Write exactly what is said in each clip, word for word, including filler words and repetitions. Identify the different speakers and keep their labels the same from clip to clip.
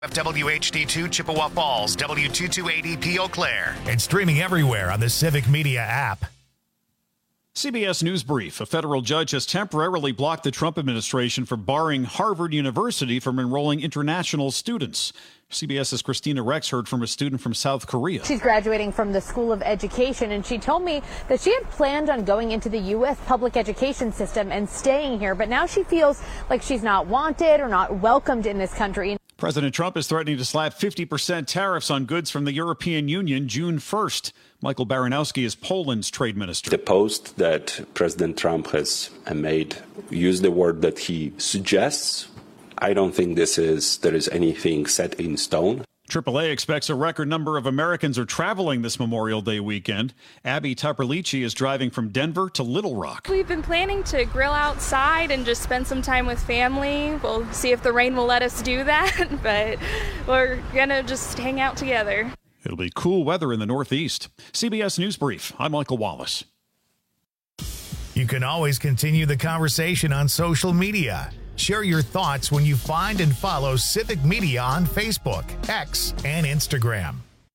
Speaker 1: W H D two Chippewa Falls, W two two eight E P Eau Claire.
Speaker 2: And streaming everywhere on the Civic Media app.
Speaker 3: C B S News Brief. A federal judge has temporarily blocked the Trump administration from barring Harvard University from enrolling international students. CBS's Christina Rex heard from a student from South Korea.
Speaker 4: She's graduating from the School of Education, and she told me that she had planned on going into the U S public education system and staying here, but now she feels like she's not wanted or not welcomed in this country.
Speaker 3: President Trump is threatening to slap fifty percent tariffs on goods from the European Union June first. Michael Baranowski is Poland's trade minister.
Speaker 5: The post that President Trump has made use the word that he suggests. I don't think this is there is anything set in stone.
Speaker 3: triple A expects a record number of Americans are traveling this Memorial Day weekend. Abby Tupperlici is driving from Denver to Little Rock.
Speaker 6: We've been planning to grill outside and just spend some time with family. We'll see if the rain will let us do that, but we're going to just hang out together.
Speaker 3: It'll be cool weather in the Northeast. C B S News Brief. I'm Michael Wallace.
Speaker 2: You can always continue the conversation on social media. Share your thoughts when you find and follow Civic Media on Facebook, X, and Instagram.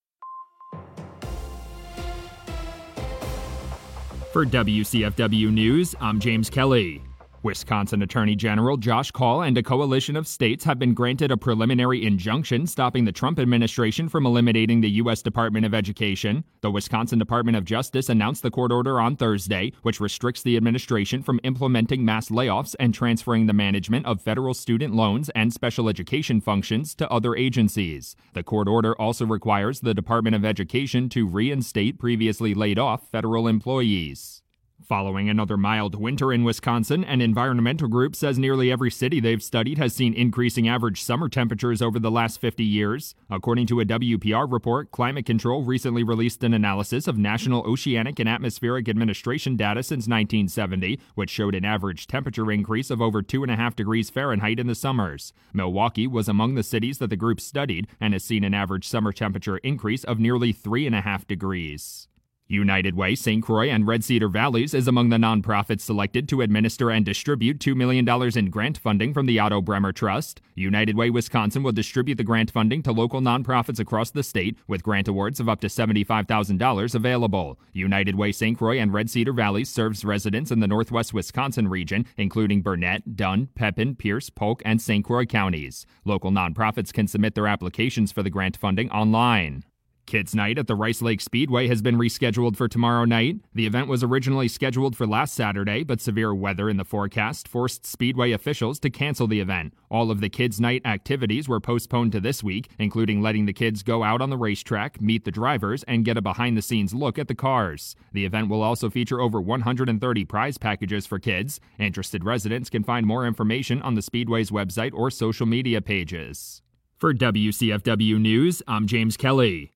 Speaker 7: For W C F W News, I'm James Kelly. Wisconsin Attorney General Josh Kaul and a coalition of states have been granted a preliminary injunction stopping the Trump administration from eliminating the U S Department of Education. The Wisconsin Department of Justice announced the court order on Thursday, which restricts the administration from implementing mass layoffs and transferring the management of federal student loans and special education functions to other agencies. The court order also requires the Department of Education to reinstate previously laid off federal employees. Following another mild winter in Wisconsin, an environmental group says nearly every city they've studied has seen increasing average summer temperatures over the last fifty years. According to a W P R report, Climate Control recently released an analysis of National Oceanic and Atmospheric Administration data since nineteen seventy, which showed an average temperature increase of over two point five degrees Fahrenheit in the summers. Milwaukee was among the cities that the group studied and has seen an average summer temperature increase of nearly three point five degrees. United Way, Saint Croix, and Red Cedar Valleys is among the nonprofits selected to administer and distribute two million dollars in grant funding from the Otto Bremer Trust. United Way Wisconsin will distribute the grant funding to local nonprofits across the state, with grant awards of up to seventy-five thousand dollars available. United Way Saint Croix and Red Cedar Valleys serves residents in the northwest Wisconsin region, including Burnett, Dunn, Pepin, Pierce, Polk, and Saint Croix counties. Local nonprofits can submit their applications for the grant funding online. Kids Night at the Rice Lake Speedway has been rescheduled for tomorrow night. The event was originally scheduled for last Saturday, but severe weather in the forecast forced Speedway officials to cancel the event. All of the Kids Night activities were postponed to this week, including letting the kids go out on the racetrack, meet the drivers, and get a behind-the-scenes look at the cars. The event will also feature over one hundred thirty prize packages for kids. Interested residents can find more information on the Speedway's website or social media pages. For W C F W News, I'm James Kelly.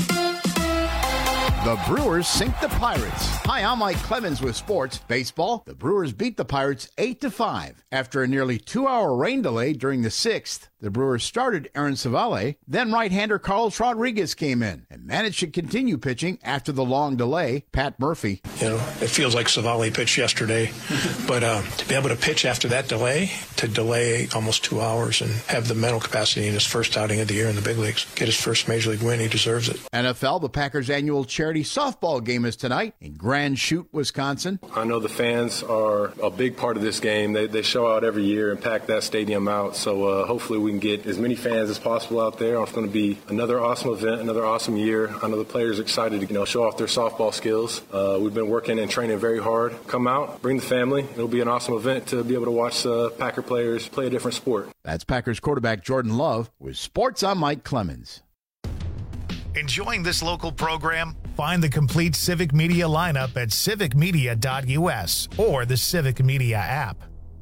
Speaker 8: The Brewers sink the Pirates. Hi, I'm Mike Clemens with sports. Baseball, the Brewers beat the Pirates eight to five. After a nearly two-hour rain delay during the sixth, the Brewers started Aaron Savale. Then right-hander Carlos Rodriguez came in and managed to continue pitching after the long delay. Pat Murphy.
Speaker 9: You know, it feels like Savale pitched yesterday, but uh, to be able to pitch after that delay, to delay almost two hours and have the mental capacity in his first outing of the year in the big leagues, get his first major league win, he deserves it.
Speaker 8: N F L, the Packers' annual charity softball game is tonight in Grand Chute, Wisconsin.
Speaker 10: I know the fans are a big part of this game. They, they show out every year and pack that stadium out, so uh, hopefully we can get as many fans as possible out there. It's going to be another awesome event, another awesome year. I know the players are excited to, you know, show off their softball skills. Uh, we've been working and training very hard. Come out, bring the family. It'll be an awesome event to be able to watch uh, Packer players play a different sport.
Speaker 8: That's Packers quarterback Jordan Love. With sports, I'm Mike Clemens.
Speaker 2: Enjoying this local program? Find the complete Civic Media lineup at civic media dot u s or the Civic Media app.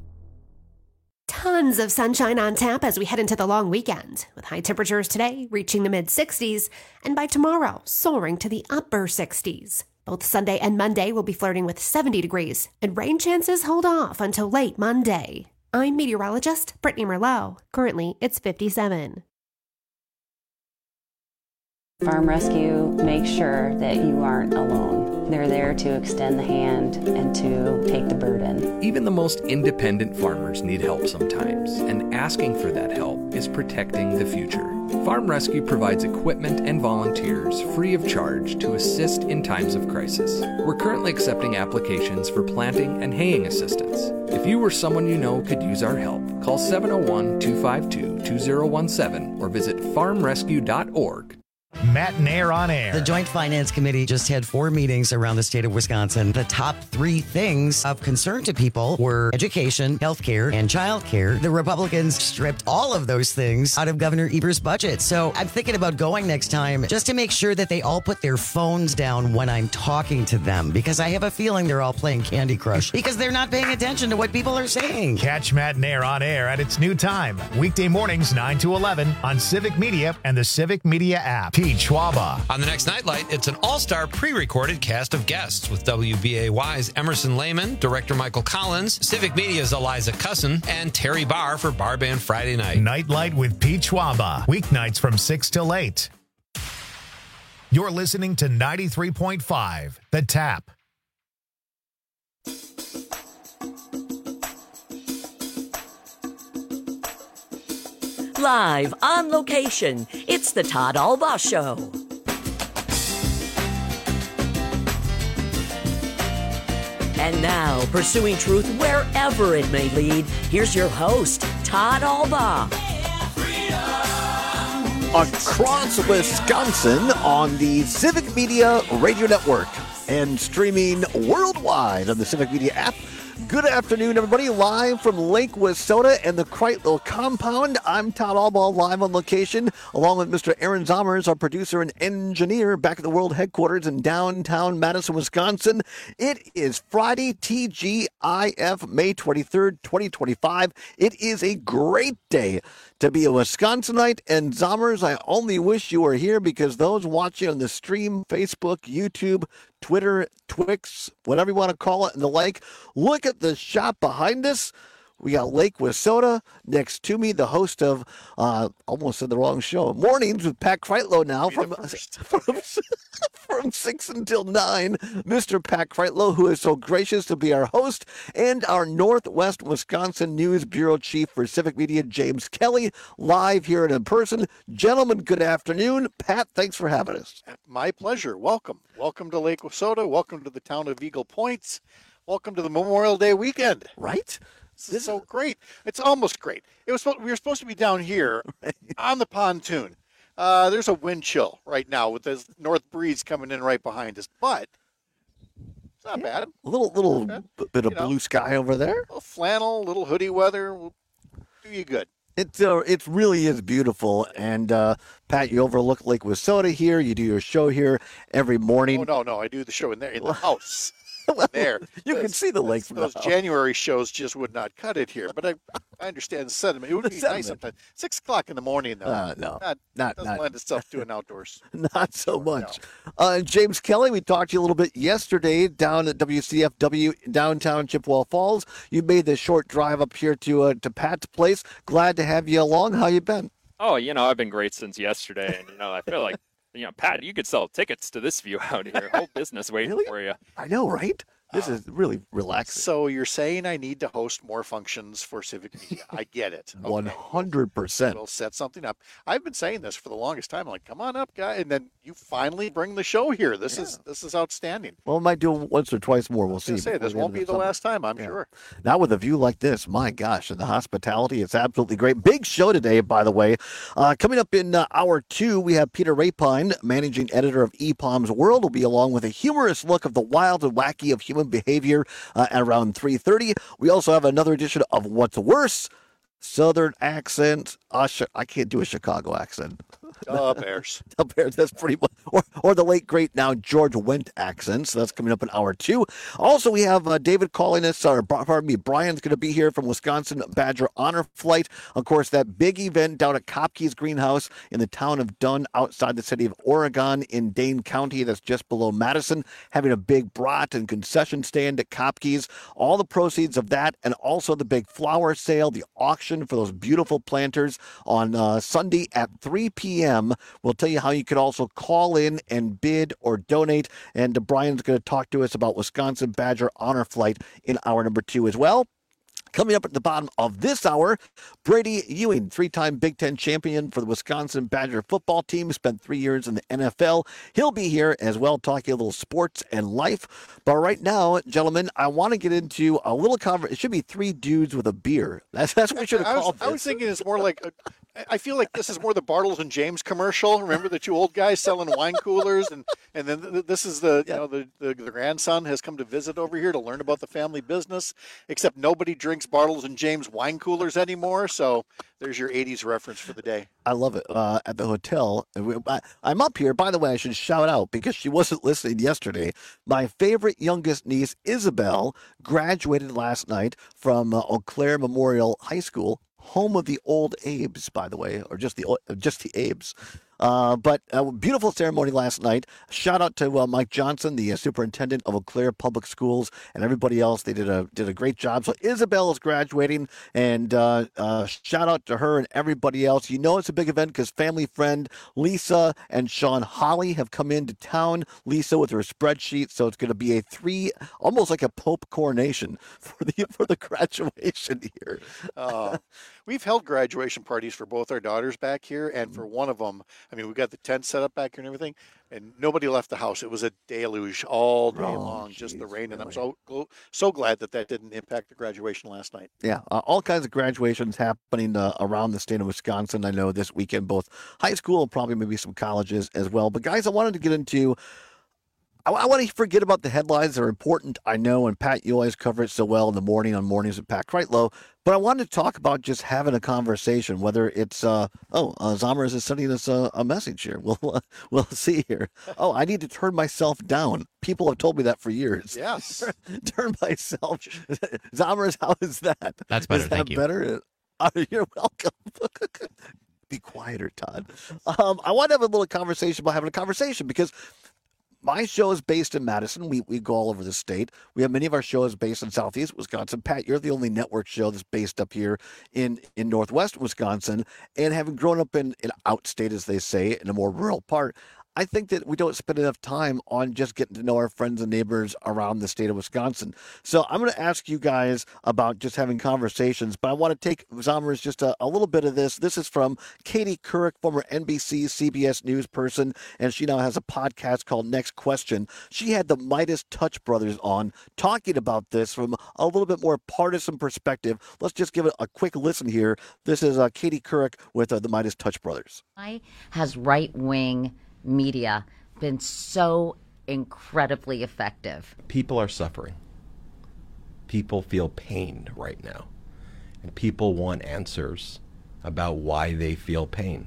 Speaker 11: Tons of sunshine on tap as we head into the long weekend, with high temperatures today reaching the mid sixties, and by tomorrow soaring to the upper sixties. Both Sunday and Monday will be flirting with seventy degrees, and rain chances hold off until late Monday. I'm meteorologist Brittany Merlot. Currently, it's fifty-seven.
Speaker 12: Farm Rescue makes sure that you aren't alone. They're there to extend the hand and to take the burden.
Speaker 13: Even the most independent farmers need help sometimes, and asking for that help is protecting the future. Farm Rescue provides equipment and volunteers free of charge to assist in times of crisis. We're currently accepting applications for planting and haying assistance. If you or someone you know could use our help, call seven oh one, two five two, two oh one seven or visit farm rescue dot org.
Speaker 2: Matt and Air on Air.
Speaker 14: The Joint Finance Committee just had four meetings around the state of Wisconsin. The top three things of concern to people were education, healthcare, and childcare. The Republicans stripped all of those things out of Governor Evers' budget. So I'm thinking about going next time just to make sure that they all put their phones down when I'm talking to them, because I have a feeling they're all playing Candy Crush because they're not paying attention to what people are saying.
Speaker 2: Catch Matt and Air on Air at its new time, weekday mornings nine to eleven on Civic Media and the Civic Media app. Pete Schwaba.
Speaker 15: On the next Nightlight, it's an all-star pre-recorded cast of guests with W B A Y's Emerson Lehman, director Michael Collins, Civic Media's Eliza Cussin, and Terry Barr for Bar Band Friday Night.
Speaker 2: Nightlight with Pete Schwaba. Weeknights from six till eight. You're listening to ninety-three point five, The Tap.
Speaker 16: Live on location, it's the Todd Albaugh Show. And now, pursuing truth wherever it may lead, here's your host, Todd Albaugh.
Speaker 17: Across Wisconsin on the Civic Media Radio Network and streaming worldwide on the Civic Media app. Good afternoon, everybody. Live from Lake Wissota and the Kreitlow compound. I'm Todd Albaugh, live on location, along with Mister Aaron Zommers, our producer and engineer, back at the world headquarters in downtown Madison, Wisconsin. It is Friday, T G I F, May twenty-third, twenty twenty-five. It is a great day to be a Wisconsinite, and Zommers, I only wish you were here because those watching on the stream, Facebook, YouTube, Twitter, Twix, whatever you want to call it, and the like, look at the shot behind us. We got Lake Wissota next to me, the host of, uh, almost said the wrong show, Mornings with Pat Kreitlow now from, from, from six until nine. Mister Pat Kreitlow, who is so gracious to be our host, and our Northwest Wisconsin News Bureau Chief for Civic Media, James Kelly, live here and in person. Gentlemen, good afternoon. Pat, thanks for having us.
Speaker 18: My pleasure. Welcome. Welcome to Lake Wissota. Welcome to the town of Eagle Points. Welcome to the Memorial Day weekend.
Speaker 17: Right?
Speaker 18: This is so great. It's almost great. It was we were supposed to be down here on the pontoon. Uh, there's a wind chill right now with this north breeze coming in right behind us, but it's not
Speaker 17: yeah,
Speaker 18: bad.
Speaker 17: A little little b- bit of you blue know, sky over there.
Speaker 18: A little flannel, a little hoodie weather will do you good.
Speaker 17: It uh, it really is beautiful, and uh, Pat, you overlook Lake Wissota here. You do your show here every morning.
Speaker 18: Oh no, no, I do the show in there in the house.
Speaker 17: Well,
Speaker 18: there.
Speaker 17: You can see the lake from
Speaker 18: those
Speaker 17: the house.
Speaker 18: January shows just would not cut it here, but I, I understand the sentiment. It would
Speaker 17: The
Speaker 18: be
Speaker 17: sentiment.
Speaker 18: nice sometimes. Six o'clock in the morning, though.
Speaker 17: Uh, no,
Speaker 18: not,
Speaker 17: not-
Speaker 18: doesn't
Speaker 17: not-
Speaker 18: lend itself to an outdoors.
Speaker 17: Not so much. Uh, James Kelly, we talked to you a little bit yesterday down at W C F W downtown Chippewa Falls. You made the short drive up here to uh, to Pat's place. Glad to have you along. How you been?
Speaker 19: Oh, you know, I've been great since yesterday, and you know, I feel like, you know, Pat, you could sell tickets to this view out here. Whole business waiting
Speaker 17: Really?
Speaker 19: for you.
Speaker 17: I know, right? This is really relaxing.
Speaker 18: So you're saying I need to host more functions for Civic Media. I get it. Okay.
Speaker 17: One hundred percent.
Speaker 18: We'll set something up. I've been saying this for the longest time. I'm like, come on up, guy. And then you finally bring the show here. This is this is outstanding.
Speaker 17: Well, we might do it once or twice more. We'll
Speaker 18: I
Speaker 17: see.
Speaker 18: was gonna say,
Speaker 17: before
Speaker 18: this
Speaker 17: the
Speaker 18: won't
Speaker 17: end
Speaker 18: be
Speaker 17: of
Speaker 18: the
Speaker 17: summer.
Speaker 18: last time, I'm
Speaker 17: Yeah.
Speaker 18: sure.
Speaker 17: Not with a view like this. My gosh, and the hospitality, it's absolutely great. Big show today, by the way. Uh, coming up in uh, hour two, we have Peter Rapine, managing editor of E P O M's World, will be along with a humorous look of the wild and wacky of human behavior uh, at around three thirty. We also have another edition of What's Worse, Southern accent. Uh, I can't do a Chicago accent.
Speaker 18: Uh, Bears.
Speaker 17: The Bears, that's pretty much, or, or the late, great now George Wendt accent. So that's coming up in hour two. Also, we have uh, David calling us, or pardon me, Brian's going to be here from Wisconsin Badger Honor Flight. Of course, that big event down at Kopke's Greenhouse in the town of Dunn, outside the city of Oregon in Dane County. That's just below Madison, having a big brat and concession stand at Kopke's. All the proceeds of that, and also the big flower sale, the auction for those beautiful planters on uh, Sunday at three p.m. We'll tell you how you can also call in and bid or donate. And Brian's going to talk to us about Wisconsin Badger Honor Flight in hour number two as well. Coming up at the bottom of this hour, Brady Ewing, three-time Big Ten champion for the Wisconsin Badger football team, spent three years in the N F L. He'll be here as well, talking a little sports and life. But right now, gentlemen, I want to get into a little conversation. It should be three dudes with a beer. That's, that's what we should have
Speaker 18: I
Speaker 17: called
Speaker 18: was,
Speaker 17: this.
Speaker 18: I was thinking it's more like, a, I feel like this is more the Bartles and James commercial. Remember the two old guys selling wine coolers? And, and then th- this is the, you know, the, the, the grandson has come to visit over here to learn about the family business, except nobody drinks Bartles and James wine coolers anymore. So there's your eighties reference for the day.
Speaker 17: I love it. Uh, at the hotel, I, I'm up here. By the way, I should shout out, because she wasn't listening yesterday. My favorite youngest niece, Isabel, graduated last night from uh, Eau Claire Memorial High School, home of the old Abes, by the way, or just the just the Abes. Uh, but a beautiful ceremony last night. Shout out to uh, Mike Johnson, the uh, superintendent of Eau Claire Public Schools, and everybody else. They did a did a great job. So Isabel is graduating, and uh, uh, shout out to her and everybody else. You know it's a big event because family friend Lisa and Sean Holly have come into town. Lisa with her spreadsheet, so it's going to be a three, almost like a Pope coronation for the for the graduation here.
Speaker 18: Uh, we've held graduation parties for both our daughters back here, and for one of them, I mean, we got the tent set up back here and everything, and nobody left the house. It was a deluge all day
Speaker 17: Oh,
Speaker 18: long, just the
Speaker 17: geez,
Speaker 18: rain. And
Speaker 17: really?
Speaker 18: I'm so gl- so glad that that didn't impact the graduation last night.
Speaker 17: Yeah, uh, all kinds of graduations happening uh, around the state of Wisconsin. I know this weekend, both high school and probably maybe some colleges as well. But guys, I wanted to get into, I, I want to forget about the headlines. They're important, I know, and Pat, you always cover it so well in the morning on Mornings with Pat Kreitlow. But I wanted to talk about just having a conversation, whether it's, uh, oh, uh, Zomers is sending us a, a message here. We'll, uh, we'll see here. Oh, I need to turn myself down. People have told me that for years.
Speaker 18: Yes.
Speaker 17: Turn myself. Zomers, how is that?
Speaker 20: That's better,
Speaker 17: Is that
Speaker 20: thank you.
Speaker 17: better? Uh, you're welcome. Be quieter, Todd. Um, I want to have a little conversation about having a conversation because my show is based in Madison. We we go all over the state. We have many of our shows based in Southeast Wisconsin. Pat, you're the only network show that's based up here in, in Northwest Wisconsin. And having grown up in, in outstate, as they say, in a more rural part, I think that we don't spend enough time on just getting to know our friends and neighbors around the state of Wisconsin. So I'm going to ask you guys about just having conversations, but I want to take, Zomers, just a, a little bit of this. This is from Katie Couric, former N B C, C B S News person, and she now has a podcast called Next Question. She had the Midas Touch brothers on talking about this from a little bit more partisan perspective. Let's just give it a quick listen here. This is uh, Katie Couric with uh, the Midas Touch brothers.
Speaker 21: Why has right-wing media been so incredibly effective?
Speaker 22: People are suffering. People feel pain right now. And people want answers about why they feel pain.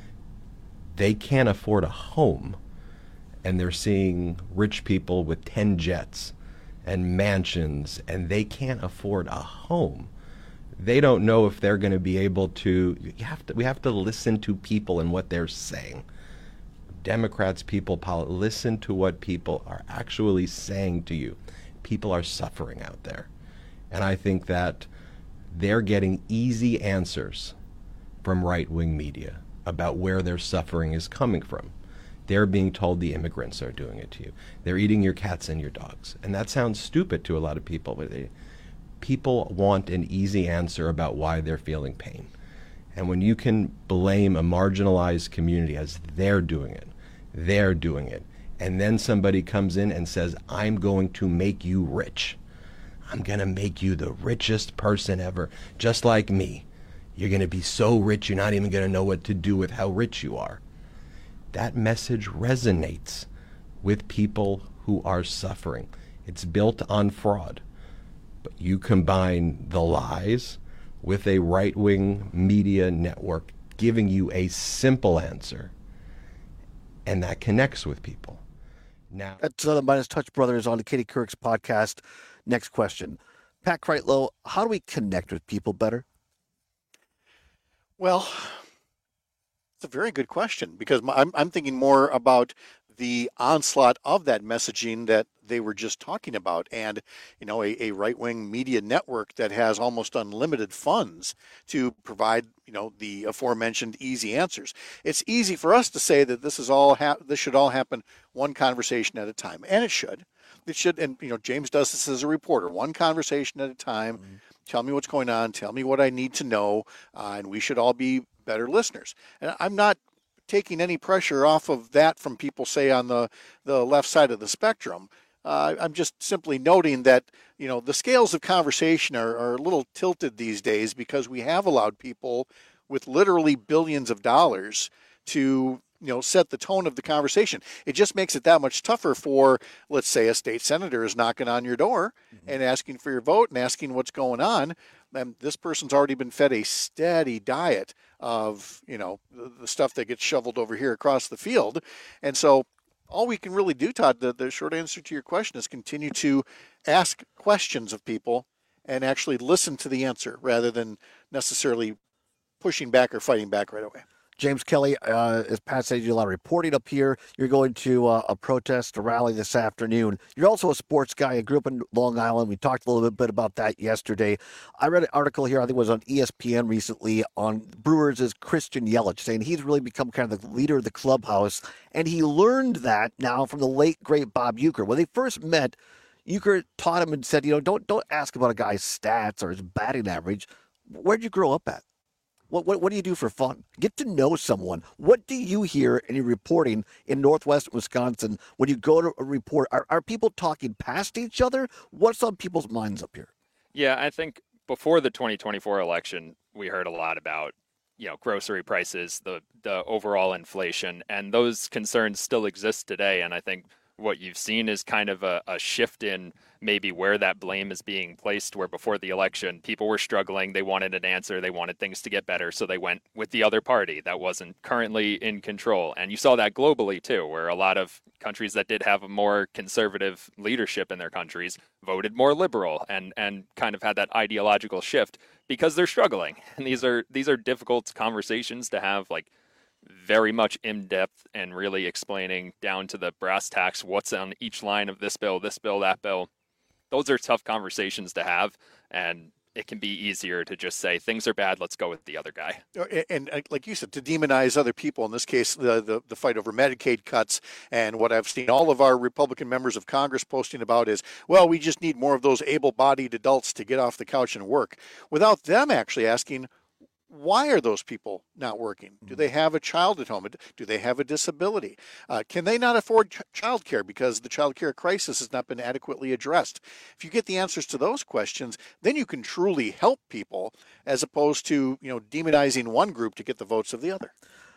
Speaker 22: They can't afford a home, and they're seeing rich people with ten jets and mansions, and they can't afford a home. They don't know if they're going to be able to, you have to. We have to listen to people and what they're saying. Democrats, people, poli- listen to what people are actually saying to you. People are suffering out there. And I think that they're getting easy answers from right-wing media about where their suffering is coming from. They're being told the immigrants are doing it to you. They're eating your cats and your dogs. And that sounds stupid to a lot of people, but they, people want an easy answer about why they're feeling pain. And when you can blame a marginalized community as they're doing it, they're doing it, and then somebody comes in and says, I'm going to make you rich. I'm going to make you the richest person ever, just like me. You're going to be so rich, you're not even going to know what to do with how rich you are. That message resonates with people who are suffering. It's built on fraud. But you combine the lies with a right-wing media network giving you a simple answer, and that connects with people. Now,
Speaker 17: That's uh, the Midas Touch brothers on the Katie Couric's podcast. Next question. Pat Kreitlow, how do we connect with people better?
Speaker 18: Well, it's a very good question because my, I'm, I'm thinking more about the onslaught of that messaging that they were just talking about, and you know, a, a right-wing media network that has almost unlimited funds to provide, you know, the aforementioned easy answers. It's easy for us to say that this is all ha- this should all happen one conversation at a time, and it should. It should, and you know, James does this as a reporter, one conversation at a time. Mm-hmm. Tell me what's going on. Tell me what I need to know, uh, and we should all be better listeners. And I'm not taking any pressure off of that from people, say, on the, the left side of the spectrum. Uh, I'm just simply noting that, you know, the scales of conversation are, are a little tilted these days because we have allowed people with literally billions of dollars to, you know, set the tone of the conversation. It just makes it that much tougher for, let's say, a state senator is knocking on your door mm-hmm. and asking for your vote and asking what's going on. And this person's already been fed a steady diet of, you know, the, the stuff that gets shoveled over here across the field. And so all we can really do, Todd, the, the short answer to your question is continue to ask questions of people and actually listen to the answer rather than necessarily pushing back or fighting back right away.
Speaker 17: James Kelly, uh, as Pat said, you do a lot of reporting up here. You're going to uh, a protest, a rally this afternoon. You're also a sports guy. You grew up in Long Island. We talked a little bit about that yesterday. I read an article here, I think it was on E S P N recently, on Brewers' Christian Yelich, saying he's really become kind of the leader of the clubhouse. And he learned that now from the late, great Bob Uecker. When they first met, Uecker taught him and said, you know, don't don't ask about a guy's stats or his batting average. Where'd you grow up at? What, what what do you do for fun? Get to know someone. What do you hear in your reporting in Northwest Wisconsin when you go to a report? Are, are people talking past each other? What's on people's minds up here?
Speaker 19: Yeah, I think before the twenty twenty-four election, we heard a lot about, you know, grocery prices, the the overall inflation, and those concerns still exist today. And I think what you've seen is kind of a, a shift in maybe where that blame is being placed, where before the election, people were struggling. They wanted an answer. They wanted things to get better. So they went with the other party that wasn't currently in control. And you saw that globally, too, where a lot of countries that did have a more conservative leadership in their countries voted more liberal and, and kind of had that ideological shift because they're struggling. And these are these are difficult conversations to have, like, very much in-depth and really explaining down to the brass tacks what's on each line of this bill, this bill, that bill. Those are tough conversations to have, and it can be easier to just say things are bad, let's go with the other guy.
Speaker 18: And, and like you said, to demonize other people, in this case, the, the, the fight over Medicaid cuts, and what I've seen all of our Republican members of Congress posting about is, well, we just need more of those able-bodied adults to get off the couch and work, without them actually asking, why are those people not working? Do they have a child at home? Do they have a disability? Uh, can they not afford ch- child care because the child care crisis has not been adequately addressed? If you get the answers to those questions, then you can truly help people as opposed to, you know, demonizing one group to get the votes of the other.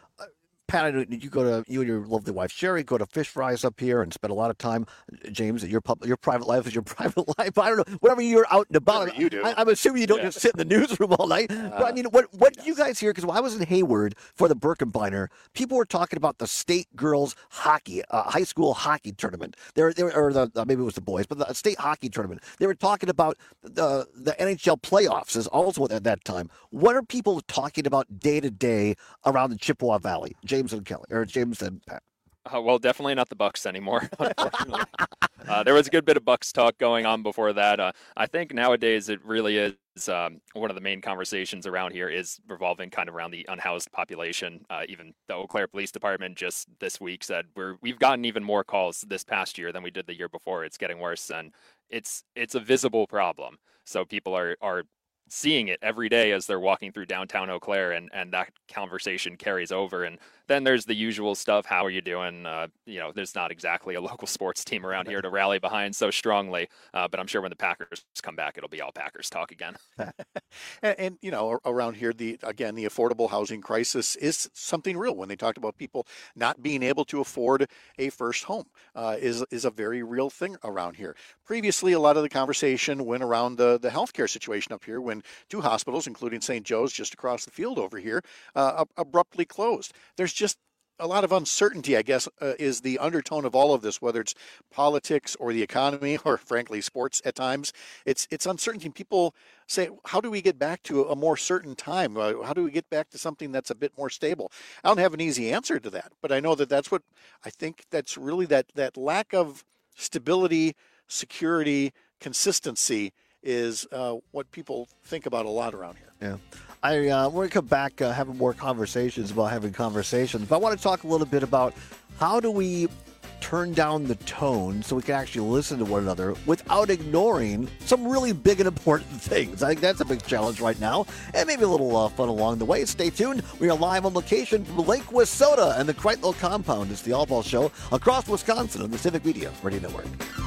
Speaker 17: Pat, I know you go to, you and your lovely wife Sherry go to Fish Fries up here and spend a lot of time. James, your pub, your private life is your private life. I don't know, whatever you're out and about.
Speaker 18: Whatever you do.
Speaker 17: I, I'm assuming you don't
Speaker 18: yeah.
Speaker 17: just sit in the newsroom all night. Uh, but I mean, what what yes. do you guys hear? Because when I was in Hayward for the Birkenbeiner, people were talking about the state girls hockey, uh, high school hockey tournament. There, there, or the uh, maybe it was the boys, but the state hockey tournament. They were talking about the the N H L playoffs is also at that time. What are people talking about day to day around the Chippewa Valley? James and Kelly, or James and Pat.
Speaker 19: Uh, well, definitely not the Bucks anymore, unfortunately. uh, there was a good bit of Bucks talk going on before that. Uh, I think nowadays it really is um, one of the main conversations around here is revolving kind of around the unhoused population. Uh, even the Eau Claire Police Department just this week said we're, we've gotten even more calls this past year than we did the year before. It's getting worse, and it's it's a visible problem. So people are are seeing it every day as they're walking through downtown Eau Claire, and, and that conversation carries over. And then there's the usual stuff. How are you doing? Uh, you know, there's not exactly a local sports team around here to rally behind so strongly. Uh, but I'm sure when the Packers come back, it'll be all Packers talk again.
Speaker 18: and, and, you know, around here, the again, the affordable housing crisis is something real. When they talked about people not being able to afford a first home uh, is, is a very real thing around here. Previously, a lot of the conversation went around the, the healthcare situation up here when two hospitals, including Saint Joe's just across the field over here, uh, abruptly closed. There's just a lot of uncertainty, I guess, uh, is the undertone of all of this, whether it's politics or the economy or, frankly, sports at times. It's it's uncertainty. People say, how do we get back to a more certain time? Uh, how do we get back to something that's a bit more stable? I don't have an easy answer to that, but I know that that's what I think that's really that that lack of stability, security, consistency is uh, what people think about a lot around here.
Speaker 17: Yeah. I uh, we're going to come back uh, having more conversations about having conversations, but I want to talk a little bit about how do we turn down the tone so we can actually listen to one another without ignoring some really big and important things. I think that's a big challenge right now, and maybe a little uh, fun along the way. Stay tuned. We are live on location from Lake Wissota and the Kreitlow compound. It's the All Ball Show across Wisconsin on the Civic Media Radio Network.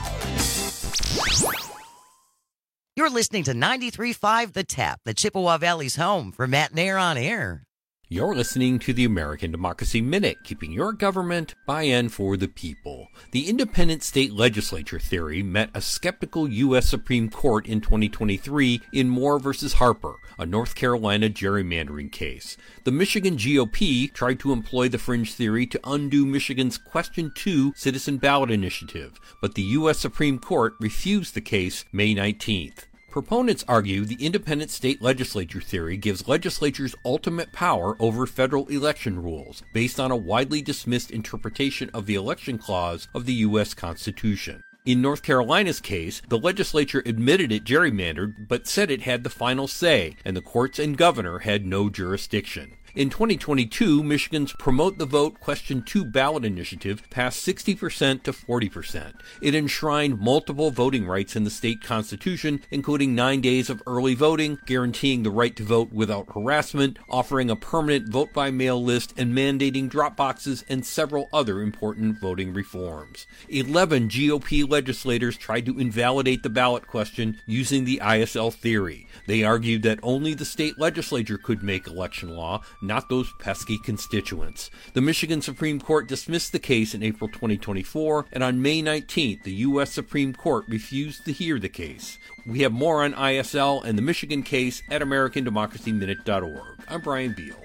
Speaker 14: You're listening to ninety-three point five The Tap, the Chippewa Valley's home for Matt Nair on air.
Speaker 1: You're listening to the American Democracy Minute, keeping your government by and for the people. The independent state legislature theory met a skeptical U S Supreme Court in twenty twenty-three in Moore versus Harper, a North Carolina gerrymandering case. The Michigan G O P tried to employ the fringe theory to undo Michigan's Question two citizen ballot initiative, but the U S Supreme Court refused the case May nineteenth. Proponents argue the independent state legislature theory gives legislatures ultimate power over federal election rules, based on a widely dismissed interpretation of the election clause of the U S Constitution. In North Carolina's case, the legislature admitted it gerrymandered, but said it had the final say, and the courts and governor had no jurisdiction. In twenty twenty-two, Michigan's Promote the Vote Question two ballot initiative passed sixty percent to forty percent. It enshrined multiple voting rights in the state constitution, including nine days of early voting, guaranteeing the right to vote without harassment, offering a permanent vote-by-mail list, and mandating drop boxes and several other important voting reforms. Eleven G O P legislators tried to invalidate the ballot question using the I S L theory. They argued that only the state legislature could make election law, not those pesky constituents. The Michigan Supreme Court dismissed the case in April twenty twenty-four, and on May nineteenth, the U S Supreme Court refused to hear the case. We have more on I S L and the Michigan case at American Democracy Minute dot org. I'm Brian Beal.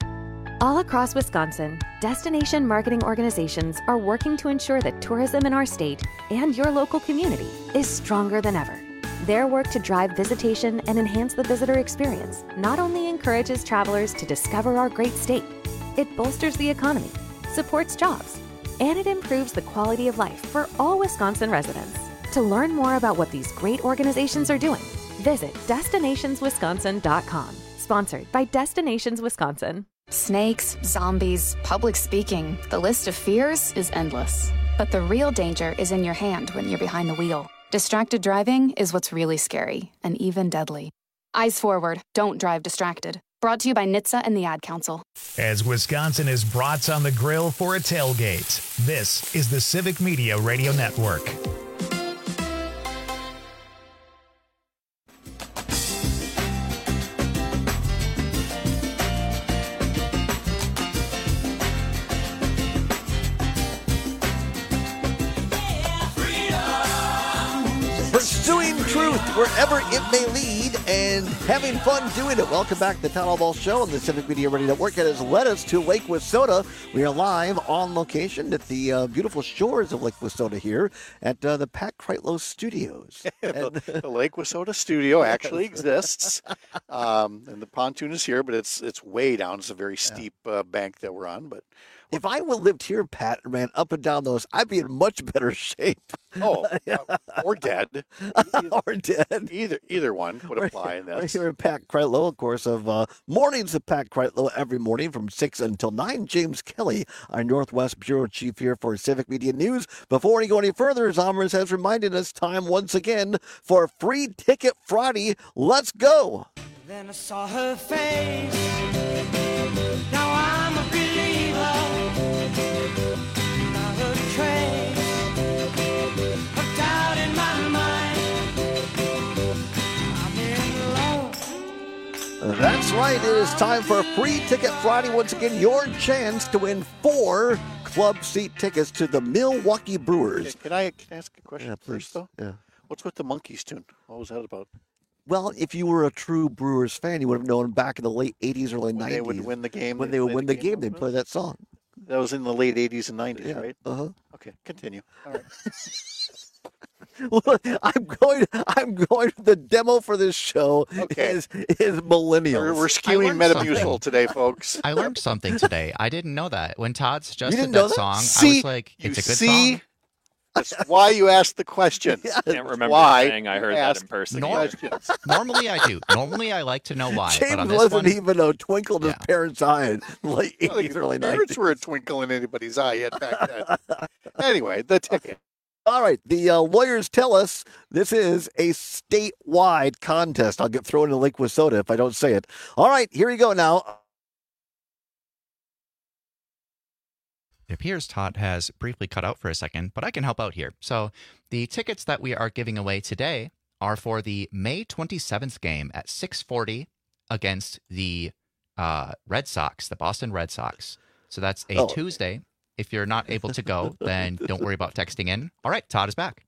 Speaker 20: All across Wisconsin, destination marketing organizations are working to ensure that tourism in our state and your local community is stronger than ever. Their work to drive visitation and enhance the visitor experience not only encourages travelers to discover our great state, it bolsters the economy, supports jobs, and it improves the quality of life for all Wisconsin residents. To learn more about what these great organizations are doing, visit destinations wisconsin dot com. Sponsored by Destinations Wisconsin.
Speaker 23: Snakes, zombies, public speaking, the list of fears is endless. But the real danger is in your hand when you're behind the wheel. Distracted driving is what's really scary and even deadly. Eyes forward, don't drive distracted. Brought to you by N H T S A and the Ad Council.
Speaker 2: As Wisconsin is brats on the grill for a tailgate, this is the Civic Media Radio Network.
Speaker 17: Pursuing truth wherever it may lead and having fun doing it. Welcome back to the Town Hall Ball Show on the Civic Media Radio Network. It has led us to Lake Wissota. We are live on location at the uh, beautiful shores of Lake Wissota here at uh, the Pat Kreitlow Studios.
Speaker 18: the, the Lake Wissota studio actually exists, um, and the pontoon is here, but it's it's way down. It's a very steep uh, bank that we're on, but.
Speaker 17: If I would have lived here, Pat, and ran up and down those, I'd be in much better shape.
Speaker 18: Oh, uh, or dead.
Speaker 17: or dead.
Speaker 18: Either either one would apply in
Speaker 17: We're
Speaker 18: this.
Speaker 17: here at Pat Kreitlow, of course, of uh, mornings of Pat Kreitlow every morning from six until nine. James Kelly, our Northwest Bureau Chief here for Civic Media News. Before we go any further, Zomers has reminded us time once again for Free Ticket Friday. Let's go.
Speaker 24: Then I saw her face. Now I'm a believer. Not a trace of doubt in my mind. I'm in love.
Speaker 17: That's right. It is time for Free Ticket Friday. Once again, your chance to win four club seat tickets to the Milwaukee Brewers.
Speaker 18: Can I, can I ask a question
Speaker 17: Yeah,
Speaker 18: first, though?
Speaker 17: Yeah.
Speaker 18: What's with the Monkeys tune? What was that about?
Speaker 17: Well, if you were a true Brewers fan, you would have known back in the late eighties, early
Speaker 18: When
Speaker 17: nineties.
Speaker 18: they would win the game.
Speaker 17: When
Speaker 18: they'd
Speaker 17: they would
Speaker 18: play
Speaker 17: win the game, they'd play that song.
Speaker 18: That was in the late eighties and nineties,
Speaker 17: Yeah,
Speaker 18: right?
Speaker 17: uh-huh.
Speaker 18: Okay, continue. All right.
Speaker 17: Well, I'm going. I'm going. The demo for this show
Speaker 18: Okay.
Speaker 17: is is millennials.
Speaker 18: We're, we're
Speaker 25: I
Speaker 18: skewing
Speaker 25: learned
Speaker 18: Metamucil
Speaker 25: something.
Speaker 18: today, folks.
Speaker 25: I learned something today. I didn't know that. When Todd suggested
Speaker 17: didn't
Speaker 25: that,
Speaker 17: know that?
Speaker 25: song, I
Speaker 17: See?
Speaker 25: was like,
Speaker 17: You
Speaker 25: it's a good
Speaker 17: see?
Speaker 25: song.
Speaker 18: That's why you asked the question.
Speaker 19: I can't remember
Speaker 18: why
Speaker 19: saying I heard
Speaker 18: you
Speaker 19: that
Speaker 18: asked
Speaker 19: in person.
Speaker 18: the
Speaker 19: either.
Speaker 18: questions.
Speaker 3: Normally I do. Normally I like to know why. but
Speaker 17: James
Speaker 3: on this
Speaker 17: wasn't
Speaker 3: one,
Speaker 17: even a twinkle in his parents' eye in late
Speaker 18: I think
Speaker 17: eighties, early
Speaker 18: parents
Speaker 17: nineties.
Speaker 18: were a twinkle in anybody's eye yet back then. Anyway, the ticket.
Speaker 17: All right, the uh, lawyers tell us this is a statewide contest. I'll get thrown into Lake Wissota if I don't say it. All right, here we go now.
Speaker 3: It appears Todd has briefly cut out for a second, but I can help out here. So the tickets that we are giving away today are for the May twenty-seventh game at six forty against the uh, Red Sox, the Boston Red Sox. So that's a
Speaker 17: Oh.
Speaker 3: Tuesday. If you're not able to go, then don't worry about texting in. All right, Todd is back.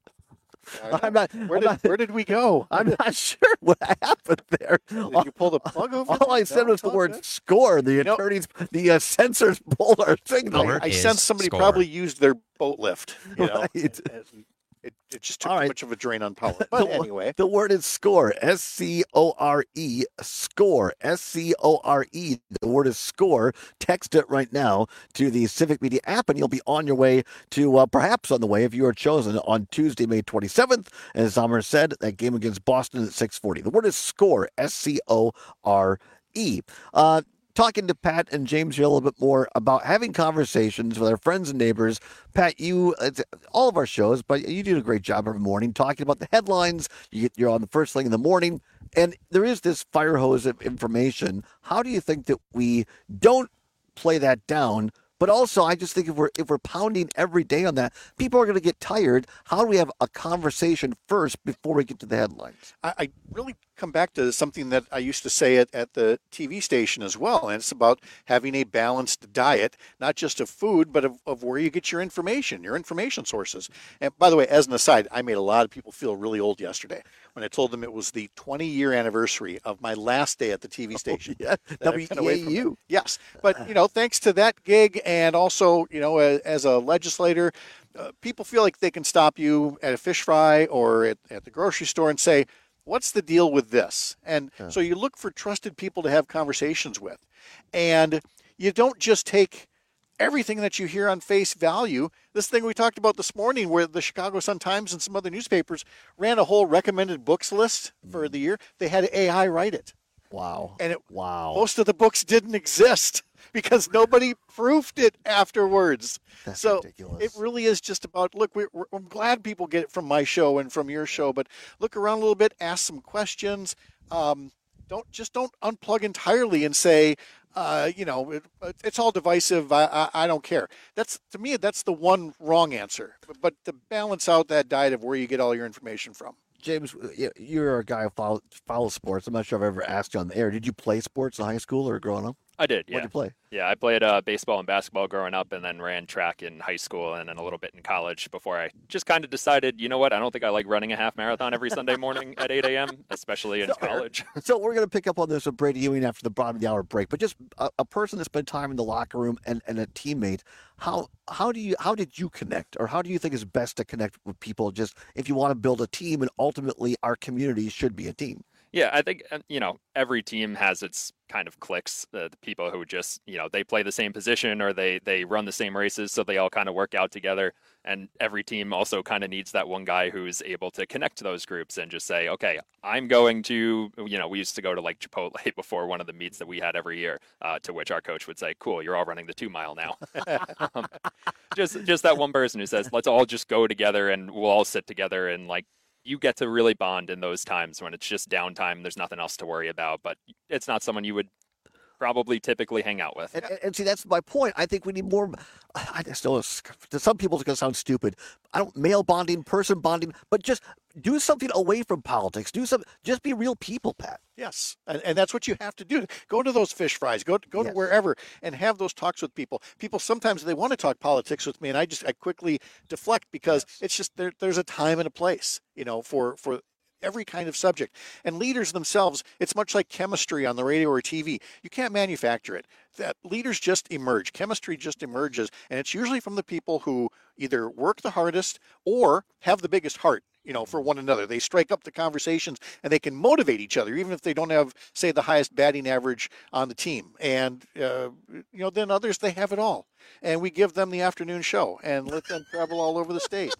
Speaker 17: I'm not,
Speaker 18: Where
Speaker 17: I'm
Speaker 18: did,
Speaker 17: not,
Speaker 18: where did we go?
Speaker 17: I'm not sure what happened there.
Speaker 18: Did you pull the plug over?
Speaker 17: All I said
Speaker 18: No,
Speaker 17: was the
Speaker 18: it's all
Speaker 17: word
Speaker 18: good.
Speaker 17: score. The
Speaker 18: You know-
Speaker 17: attorneys, the uh, censors pulled our signal.
Speaker 3: Word
Speaker 18: I
Speaker 3: is
Speaker 18: sense somebody
Speaker 3: score.
Speaker 18: probably used their boat lift. You know?
Speaker 17: Right.
Speaker 18: And- and It, it just took
Speaker 17: All
Speaker 18: too
Speaker 17: right.
Speaker 18: much of a drain on power. But
Speaker 17: the,
Speaker 18: anyway,
Speaker 17: the word is score. S C O R E, score. S C O R E. The word is score. Text it right now to the Civic Media app, and you'll be on your way to, uh, perhaps on the way, if you are chosen, on Tuesday, May twenty-seventh. As Zomer said, that game against Boston at six forty. The word is score. S C O R E. Uh, Talking to Pat and James here a little bit more about having conversations with our friends and neighbors. Pat, you, it's all of our shows, but you do a great job every morning talking about the headlines. You get, you're on the first thing in the morning, and there is this fire hose of information. How do you think that we don't play that down? But also, I just think if we're if we're pounding every day on that, people are going to get tired. How do we have a conversation first before we get to the headlines?
Speaker 18: I, I really come back to something that I used to say at, at the T V station as well, and it's about having a balanced diet, not just of food, but of, of where you get your information, your information sources. And by the way, as an aside, I made a lot of people feel really old yesterday when I told them it was the twenty-year anniversary of my last day at the T V station.
Speaker 17: Yeah,
Speaker 18: that I've been away from
Speaker 17: W E A U.
Speaker 18: it. Yes, but you know, thanks to that gig, and also, you know, as, as a legislator, uh, people feel like they can stop you at a fish fry or at, at the grocery store and say, "What's the deal with this?" And
Speaker 17: Yeah.
Speaker 18: so you look for trusted people to have conversations with, and you don't just take everything that you hear on face value. This thing we talked about this morning, where the Chicago Sun-Times and some other newspapers ran a whole recommended books list for the year. They had A I write it.
Speaker 17: Wow.
Speaker 18: And it,
Speaker 17: wow.
Speaker 18: most of the books didn't exist because nobody proofed it afterwards.
Speaker 17: That's
Speaker 18: so
Speaker 17: ridiculous.
Speaker 18: it really is just about, look, we're, we're, I'm glad people get it from my show and from your show, but look around a little bit, ask some questions. Um, don't just don't unplug entirely and say, uh, you know, it, it's all divisive. I, I, I don't care. That's, to me, that's the one wrong answer. But, but to balance out that diet of where you get all your information from.
Speaker 17: James, you- you're a guy who follows, follows sports. I'm not sure if I've ever asked you on the air. Did you play sports in high school or growing up?
Speaker 19: I did, yeah.
Speaker 17: What did you play?
Speaker 19: Yeah, I played uh, baseball and basketball growing up, and then ran track in high school and then a little bit in college before I just kind of decided, you know what, I don't think I like running a half marathon every Sunday morning at eight a.m., especially in college.
Speaker 17: So we're going to pick up on this with Brady Ewing after the bottom of the hour break. But just a, a person that spent time in the locker room and, and a teammate, how how do you how did you connect, or how do you think is best to connect with people? Just if you want to build a team, and ultimately our community should be a team.
Speaker 19: Yeah, I think, uh, you know, every team has its kind of cliques, uh, the people who just, you know, they play the same position or they, they run the same races, so they all kind of work out together. And every team also kind of needs that one guy who's able to connect to those groups and just say, okay, I'm going to, you know, we used to go to like Chipotle before one of the meets that we had every year, uh, to which our coach would say, cool, you're all running the two mile now. um, just, just that one person who says, let's all just go together and we'll all sit together and like, you get to really bond in those times when it's just downtime. There's nothing else to worry about, but it's not someone you would probably typically hang out with.
Speaker 17: And, and, and see, that's my point. I think we need more. I just know it's, to some people it's going to sound stupid. I don't male bonding, person bonding, but just do something away from politics. Do some. Just be real people, Pat.
Speaker 18: Yes, and, and that's what you have to do. Go to those fish fries. Go go
Speaker 17: Yes.
Speaker 18: to wherever and have those talks with people. People sometimes they want to talk politics with me, and I just I quickly deflect because it's just there, there's a time and a place, you know, for for every kind of subject. And leaders themselves, it's much like chemistry on the radio or T V. You can't manufacture it. That leaders just emerge. Chemistry just emerges, and it's usually from the people who either work the hardest or have the biggest heart, you know, for one another. They strike up the conversations and they can motivate each other, even if they don't have, say, the highest batting average on the team. And, uh, you know, then others, they have it all. And we give them the afternoon show and let them travel all over the state.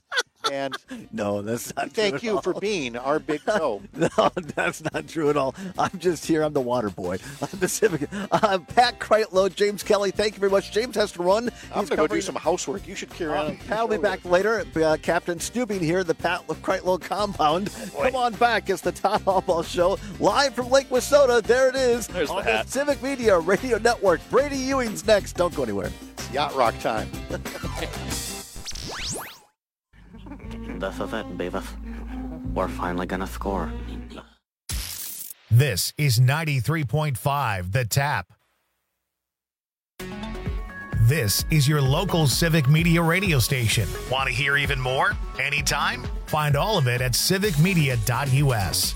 Speaker 18: And
Speaker 17: no, that's not
Speaker 18: thank
Speaker 17: true
Speaker 18: you
Speaker 17: at
Speaker 18: for
Speaker 17: all.
Speaker 18: being our big toe.
Speaker 17: No, that's not true at all. I'm just here. I'm the water boy. I'm the Civic. Uh, Pat Kreitlow, James Kelly, thank you very much. James has to run.
Speaker 18: I'm going to go do some housework. You should carry
Speaker 17: uh,
Speaker 18: on.
Speaker 17: Pat will be back later. Uh, Captain Stubing here, the Pat Kreitlow compound.
Speaker 18: Oh,
Speaker 17: Come on back. It's the Todd Hallball Show, live from Lake Wissota. There it is.
Speaker 19: There's
Speaker 17: on
Speaker 19: the
Speaker 17: the
Speaker 19: hat.
Speaker 17: Civic Media Radio Network. Brady Ewing's next. Don't go anywhere.
Speaker 18: It's yacht rock time.
Speaker 4: This is it, Beavis. We're finally gonna score.
Speaker 2: This is ninety-three point five The Tap. This is your local Civic Media radio station. Want to hear even more? Anytime? Find all of it at civic media dot u s.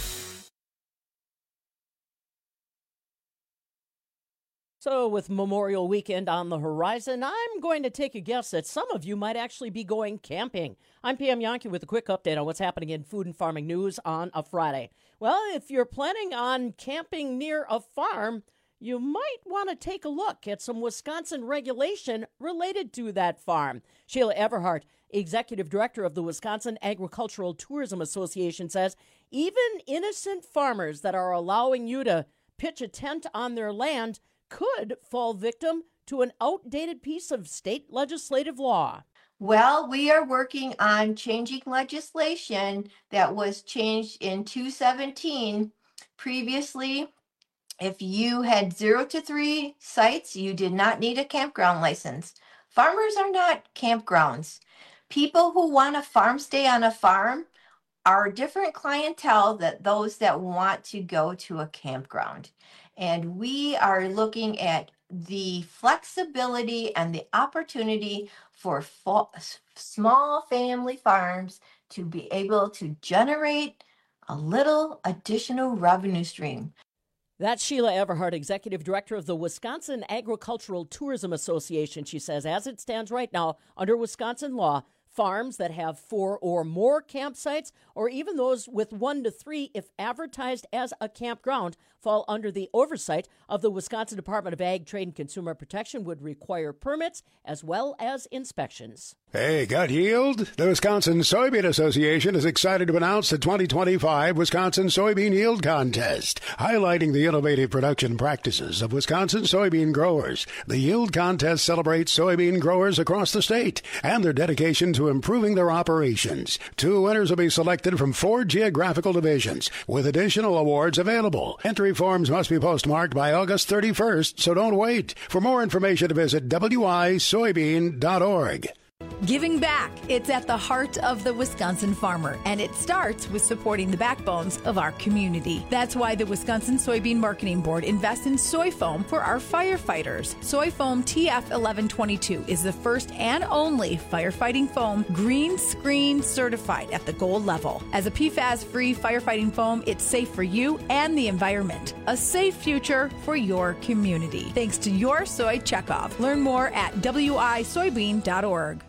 Speaker 5: So with Memorial Weekend on the horizon, I'm going to take a guess that some of you might actually be going camping. I'm Pam Yankee with a quick update on what's happening in food and farming news on a Friday. Well, if you're planning on camping near a farm, you might want to take a look at some Wisconsin regulation related to that farm. Sheila Everhart, Executive Director of the Wisconsin Agricultural Tourism Association, says even innocent farmers that are allowing you to pitch a tent on their land could fall victim to an outdated piece of state legislative law.
Speaker 6: Well, we are working on changing legislation that was changed in two seventeen. Previously, if you had zero to three sites, you did not need a campground license. Farmers are not campgrounds. People who want to farm stay on a farm are a different clientele than those that want to go to a campground. And we are looking at the flexibility and the opportunity for fo- small family farms to be able to generate a little additional revenue stream.
Speaker 5: That's Sheila Everhart, Executive Director of the Wisconsin Agricultural Tourism Association. She says, as it stands right now, under Wisconsin law, farms that have four or more campsites, or even those with one to three, if advertised as a campground, fall under the oversight of the Wisconsin Department of Ag, Trade, and Consumer Protection, would require permits as well as inspections.
Speaker 7: Hey, got yield? The Wisconsin Soybean Association is excited to announce the twenty twenty-five Wisconsin Soybean Yield Contest, highlighting the innovative production practices of Wisconsin soybean growers. The Yield Contest celebrates soybean growers across the state and their dedication to improving their operations. Two winners will be selected from four geographical divisions, with additional awards available. Entry forms must be postmarked by August thirty-first, so don't wait. For more information, visit w i soybean dot org.
Speaker 25: Giving back. It's at the heart of the Wisconsin farmer, and it starts with supporting the backbones of our community. That's why the Wisconsin Soybean Marketing Board invests in soy foam for our firefighters. Soy foam T F eleven twenty-two is the first and only firefighting foam green screen certified at the gold level. As a P F A S-free firefighting foam, it's safe for you and the environment. A safe future for your community. Thanks to your soy checkoff. Learn more at w i soybean dot org.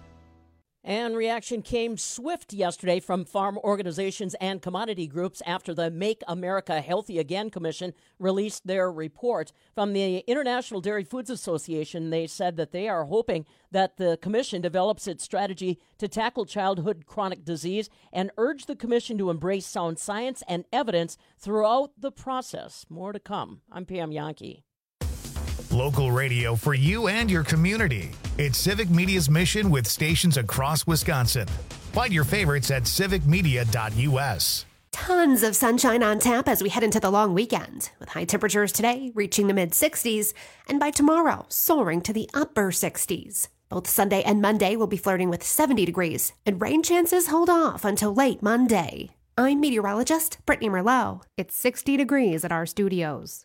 Speaker 5: And reaction came swift yesterday from farm organizations and commodity groups after the Make America Healthy Again Commission released their report. From the International Dairy Foods Association, they said that they are hoping that the commission develops its strategy to tackle childhood chronic disease and urge the commission to embrace sound science and evidence throughout the process. More to come. I'm Pam Yankee.
Speaker 2: Local radio for you and your community. It's Civic Media's mission with stations across Wisconsin. Find your favorites at civic media dot u s.
Speaker 11: Tons of sunshine on tap as we head into the long weekend, with high temperatures today reaching the mid sixties, and by tomorrow soaring to the upper sixties. Both Sunday and Monday will be flirting with seventy degrees, and rain chances hold off until late Monday. I'm meteorologist Brittany Merlot. It's sixty degrees at our studios.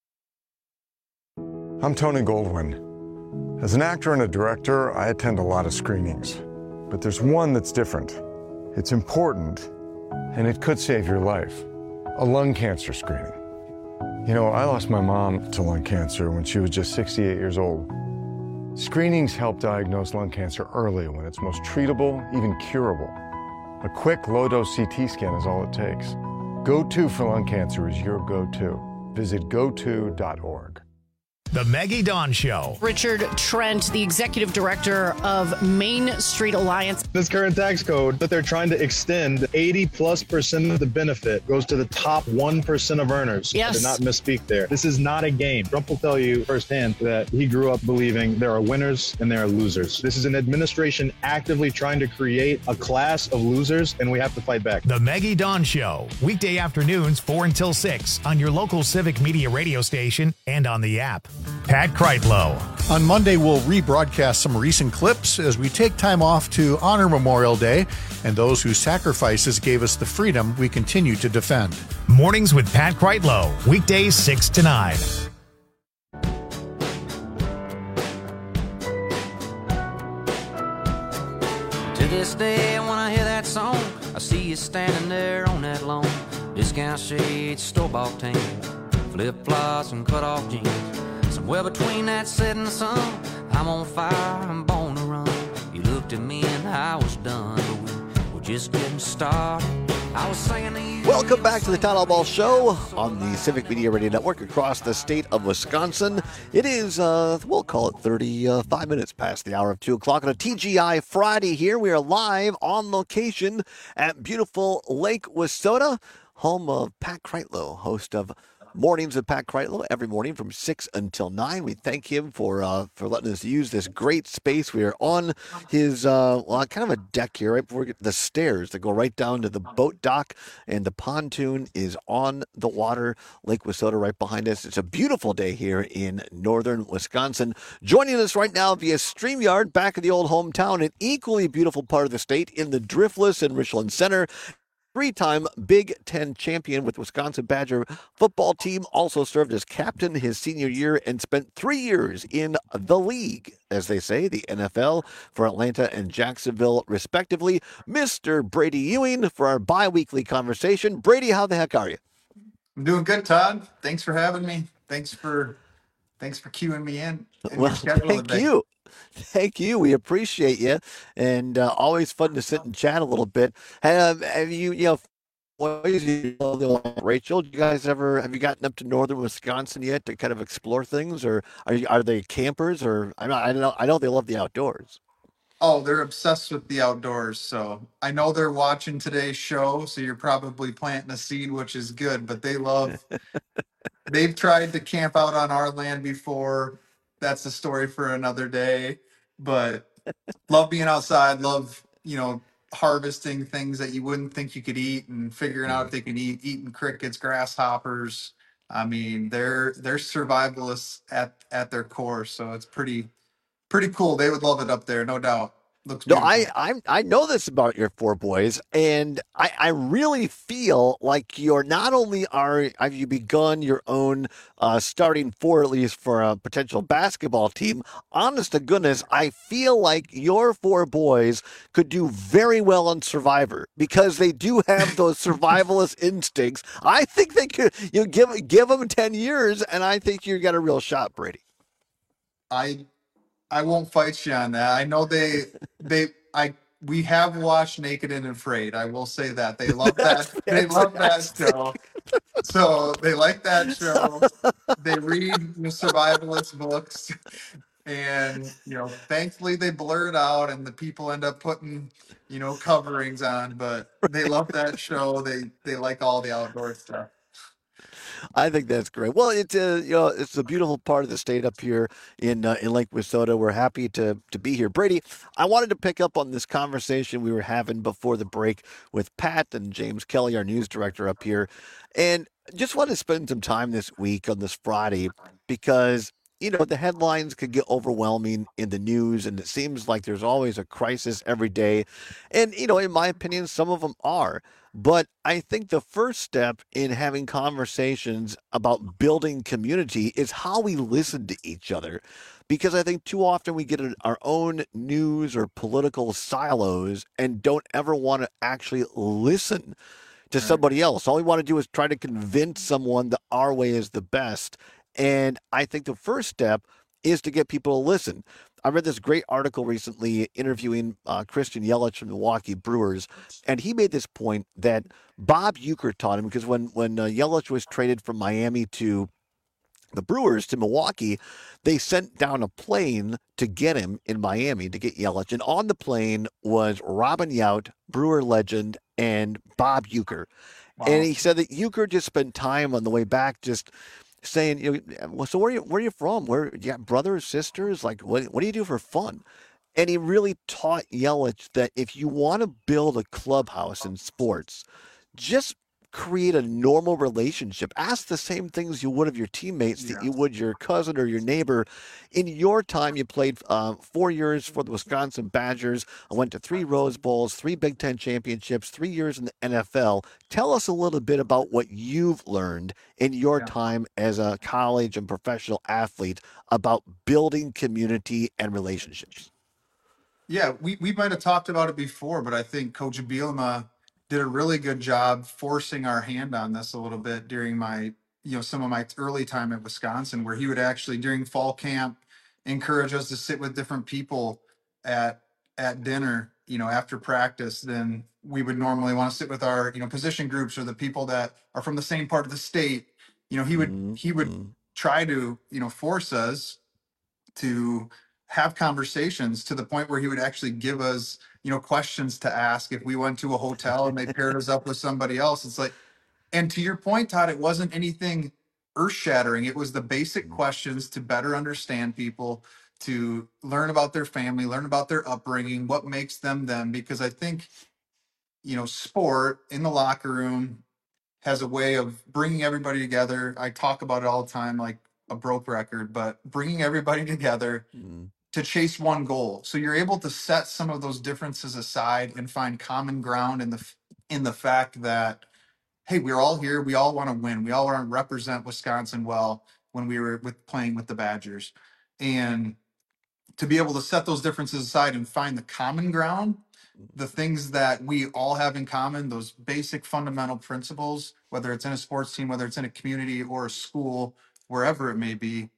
Speaker 26: I'm Tony Goldwyn. As an actor and a director, I attend a lot of screenings. But there's one that's different. It's important, and it could save your life. A lung cancer screening. You know, I lost my mom to lung cancer when she was just sixty-eight years old. Screenings help diagnose lung cancer early when it's most treatable, even curable. A quick, low-dose C T scan is all it takes. Go to for lung cancer is your go-to. Visit go to dot org.
Speaker 2: The Maggie Dawn Show.
Speaker 8: Richard Trent, the executive director of Main Street Alliance.
Speaker 9: This current tax code that they're trying to extend, eighty plus percent of the benefit goes to the top one percent of earners.
Speaker 8: Yes.
Speaker 9: I did not misspeak there. This is not a game. Trump will tell you firsthand that he grew up believing there are winners and there are losers. This is an administration actively trying to create a class of losers, and we have to fight back.
Speaker 2: The Maggie Dawn Show. Weekday afternoons, four until six on your local Civic Media radio station and on the app. Pat Kreitlow.
Speaker 10: On Monday, we'll rebroadcast some recent clips as we take time off to honor Memorial Day and those whose sacrifices gave us the freedom we continue to defend.
Speaker 2: Mornings with Pat Kreitlow. Weekdays six to nine.
Speaker 24: To this day, when I hear that song, I see you standing there on that lawn. Discount shades, store-bought tan, flip-flops and cut-off jeans. Somewhere between that setting sun, I'm on fire, I'm born to run. You looked at me and I was done, but we were just getting started. I was singing to you.
Speaker 17: Welcome back to the Town Hall Ball Show on the Civic Media Radio Network across the state of Wisconsin. It is, uh, we'll call it thirty-five minutes past the hour of two o'clock on a T G I Friday here. We are live on location at beautiful Lake Wissota, home of Pat Kreitlow, host of Mornings with Pat Kreitlow every morning from six until nine. We thank him for uh, for letting us use this great space. We are on his, uh, well, kind of a deck here, right before we get the stairs that go right down to the boat dock, and the pontoon is on the water, Lake Wissota right behind us. It's a beautiful day here in northern Wisconsin. Joining us right now via StreamYard, back in the old hometown, an equally beautiful part of the state in the Driftless and Richland Center. Three-time Big Ten champion with Wisconsin Badger football team, also served as captain his senior year and spent three years in the league, as they say, the N F L, for Atlanta and Jacksonville, respectively. Mister Brady Ewing for our bi-weekly conversation. Brady, how the heck are you?
Speaker 12: I'm doing good, Todd. Thanks for having me. Thanks for thanks for queuing me in. in
Speaker 17: Well, thank you. Thank you. We appreciate you, and uh, always fun to sit and chat a little bit. Have, have you, you know, boys, you know, Rachel, do you guys ever have you gotten up to northern Wisconsin yet to kind of explore things, or are you, are they campers, or I know I know I know they love the outdoors.
Speaker 12: Oh, they're obsessed with the outdoors. So I know they're watching today's show. So you're probably planting a seed, which is good. But they love. They've tried to camp out on our land before. That's a story for another day, but love being outside, love, you know, harvesting things that you wouldn't think you could eat and figuring out if they can eat, eating crickets, grasshoppers. I mean, they're, they're survivalists at, at their core. So it's pretty, pretty cool. They would love it up there. No doubt. Looks
Speaker 17: No,
Speaker 12: beautiful.
Speaker 17: I, I I know this about your four boys, and I, I really feel like you're not only are have you begun your own uh, starting four, at least for a potential basketball team. Honest to goodness, I feel like your four boys could do very well on Survivor because they do have those survivalist instincts. I think they could. You know, give give them ten years, and I think you got a real shot, Brady.
Speaker 12: I I won't fight you on that. I know they they I we have watched Naked and Afraid. I will say that. They love that. They love that show. So they like that show. They read the survivalist books. And you know, thankfully they blur it out and the people end up putting, you know, coverings on, but they love that show. They they like all the outdoor stuff.
Speaker 17: I think that's great. Well, it's a you know it's a beautiful part of the state up here in uh, in Lake Wissota. We're happy to to be here, Brady. I wanted to pick up on this conversation we were having before the break with Pat and James Kelly, our news director up here, and just want to spend some time this week on this Friday because you know the headlines could get overwhelming in the news, and it seems like there's always a crisis every day, and you know in my opinion, some of them are. But I think the first step in having conversations about building community is how we listen to each other. Because I think too often we get in our own news or political silos and don't ever want to actually listen to somebody else. All we want to do is try to convince someone that our way is the best. And I think the first step is to get people to listen. I read this great article recently interviewing uh, Christian Yelich from the Milwaukee Brewers, and he made this point that Bob Uecker taught him because when when uh, Yelich was traded from Miami to the Brewers to Milwaukee, they sent down a plane to get him in Miami to get Yelich. And on the plane was Robin Yount, Brewer legend, and Bob Uecker. Wow. And he said that Uecker just spent time on the way back just saying, you know, well, so where are you, where are you from? Where you got brothers, sisters? Like, what, what do you do for fun? And he really taught Yelich that if you want to build a clubhouse in sports, just create a normal relationship. Ask the same things you would of your teammates yeah. that you would your cousin or your neighbor. In your time, you played uh, four years for the Wisconsin Badgers. I went to three Rose Bowls, three Big Ten championships, three years in the N F L. Tell us a little bit about what you've learned in your yeah. time as a college and professional athlete about building community and relationships.
Speaker 12: Yeah, we, we might have talked about it before, but I think Coach Bielema did a really good job forcing our hand on this a little bit during my, you know, some of my early time at Wisconsin, where he would actually during fall camp encourage us to sit with different people at at dinner, you know, after practice than we would normally want to sit with our, you know, position groups or the people that are from the same part of the state. You know, he would mm-hmm. he would try to, you know, force us to have conversations to the point where he would actually give us, you know, questions to ask if we went to a hotel and they paired us up with somebody else. It's like, and to your point, Todd, it wasn't anything earth shattering. It was the basic questions to better understand people, to learn about their family, learn about their upbringing, what makes them them. Because I think, you know, sport in the locker room has a way of bringing everybody together. I talk about it all the time, like a broke record, but bringing everybody together mm. to chase one goal. So you're able to set some of those differences aside and find common ground in the in the fact that, hey, we're all here. We all want to win. We all want to represent Wisconsin well when we were with playing with the Badgers. And to be able to set those differences aside and find the common ground, the things that we all have in common, those basic fundamental principles, whether it's in a sports team, whether it's in a community or a school, wherever it may be,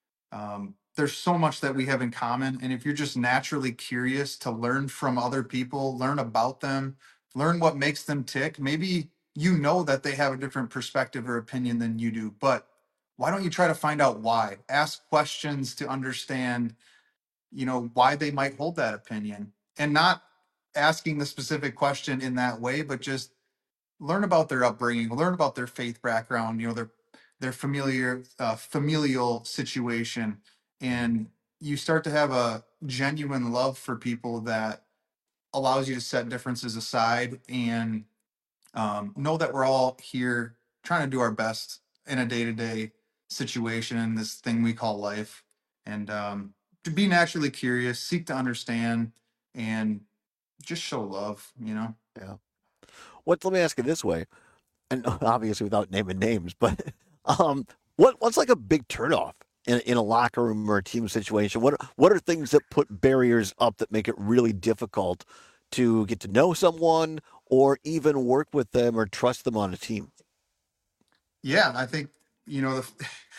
Speaker 12: um, there's so much that we have in common. And if you're just naturally curious to learn from other people, learn about them, learn what makes them tick, maybe you know that they have a different perspective or opinion than you do, but why don't you try to find out why? Ask questions to understand, you know, why they might hold that opinion, and not asking the specific question in that way, but just learn about their upbringing, learn about their faith background, you know, their their familiar uh, familial situation, and you start to have a genuine love for people that allows you to set differences aside and um, know that we're all here trying to do our best in a day-to-day situation in this thing we call life, and um, to be naturally curious, seek to understand, and just show love, you know?
Speaker 17: Yeah. What, let me ask it this way, and obviously without naming names, but um, what what's like a big turnoff in, in a locker room or a team situation? What what are things that put barriers up that make it really difficult to get to know someone or even work with them or trust them on a team?
Speaker 12: Yeah, I think, you know, the,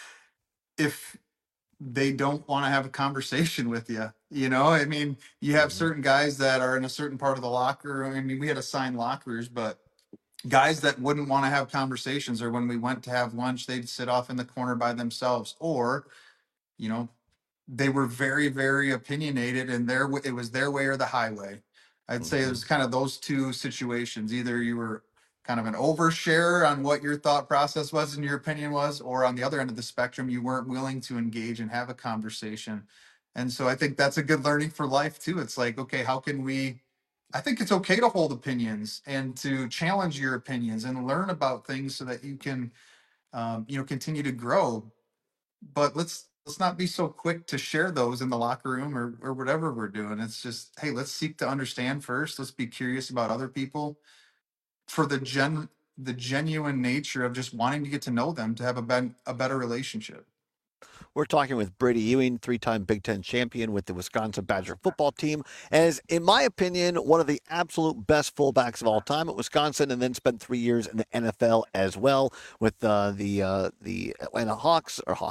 Speaker 12: if they don't want to have a conversation with you, you know, I mean, you have certain guys that are in a certain part of the locker room. I mean, we had assigned lockers, but guys that wouldn't want to have conversations, or when we went to have lunch, they'd sit off in the corner by themselves, or, you know, they were very, very opinionated, and their it was their way or the highway. I'd say it was kind of those two situations. Either you were kind of an overshare on what your thought process was and your opinion was, or on the other end of the spectrum, you weren't willing to engage and have a conversation. And so I think that's a good learning for life too. It's like, okay, how can we, I think it's okay to hold opinions and to challenge your opinions and learn about things so that you can, um, you know, continue to grow. But let's, let's not be so quick to share those in the locker room or, or whatever we're doing. It's just, hey, let's seek to understand first. Let's be curious about other people for the gen, the genuine nature of just wanting to get to know them, to have a, ben, a better relationship.
Speaker 17: We're talking with Brady Ewing, three-time Big Ten champion with the Wisconsin Badger football team, as, in my opinion, one of the absolute best fullbacks of all time at Wisconsin, and then spent three years in the N F L as well with uh, the uh, the Atlanta Hawks, or Hawks,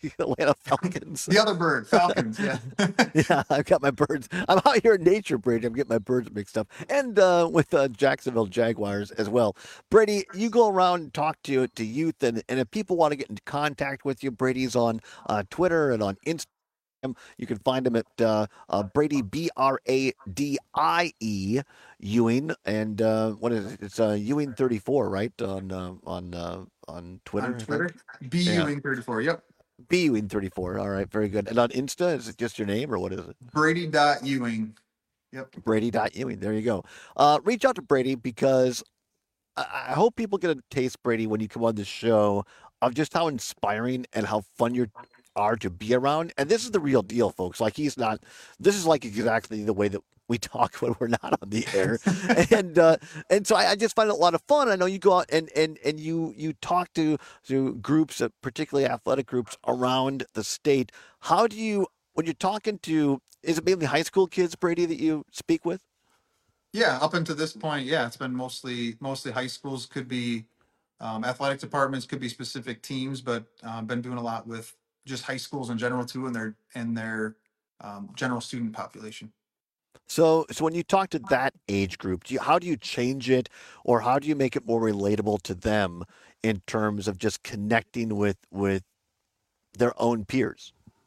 Speaker 17: Atlanta Falcons.
Speaker 12: The other bird, Falcons, yeah.
Speaker 17: Yeah, I've got my birds. I'm out here in nature, Brady. I'm getting my birds mixed up. And uh, with uh, Jacksonville Jaguars as well. Brady, you go around and talk to, to youth, and, and if people want to get in contact with you, Brady's on uh, Twitter and on Instagram. You can find him at uh, uh, Brady, B R A D I E, Ewing. And uh, what is it? It's uh, Ewing thirty-four, right? On uh, on uh, on Twitter.
Speaker 12: On Twitter? B
Speaker 17: Yeah.
Speaker 12: Ewing thirty-four, yep.
Speaker 17: B Ewing thirty-four. All right, very good. And on Insta, is it just your name or what is it?
Speaker 12: Brady dot Ewing. Yep.
Speaker 17: Brady dot Ewing. There you go. Uh, reach out to Brady because I, I hope people get a taste, Brady, when you come on this show of just how inspiring and how fun you are to be around. And this is the real deal, folks. Like he's not, this is like exactly the way that we talk when we're not on the air. and uh, and so I, I just find it a lot of fun. I know you go out and, and, and you, you talk to, to groups, uh, particularly athletic groups around the state. How do you, when you're talking to, is it mainly high school kids, Brady, that you speak with?
Speaker 12: Yeah, up until this point, yeah, it's been mostly mostly high schools. Could be um, athletic departments, could be specific teams, but uh, been doing a lot with just high schools in general too, and their and their um, general student population.
Speaker 17: So, so when you talk to that age group, do you, how do you change it, or how do you make it more relatable to them in terms of just connecting with with their own peers?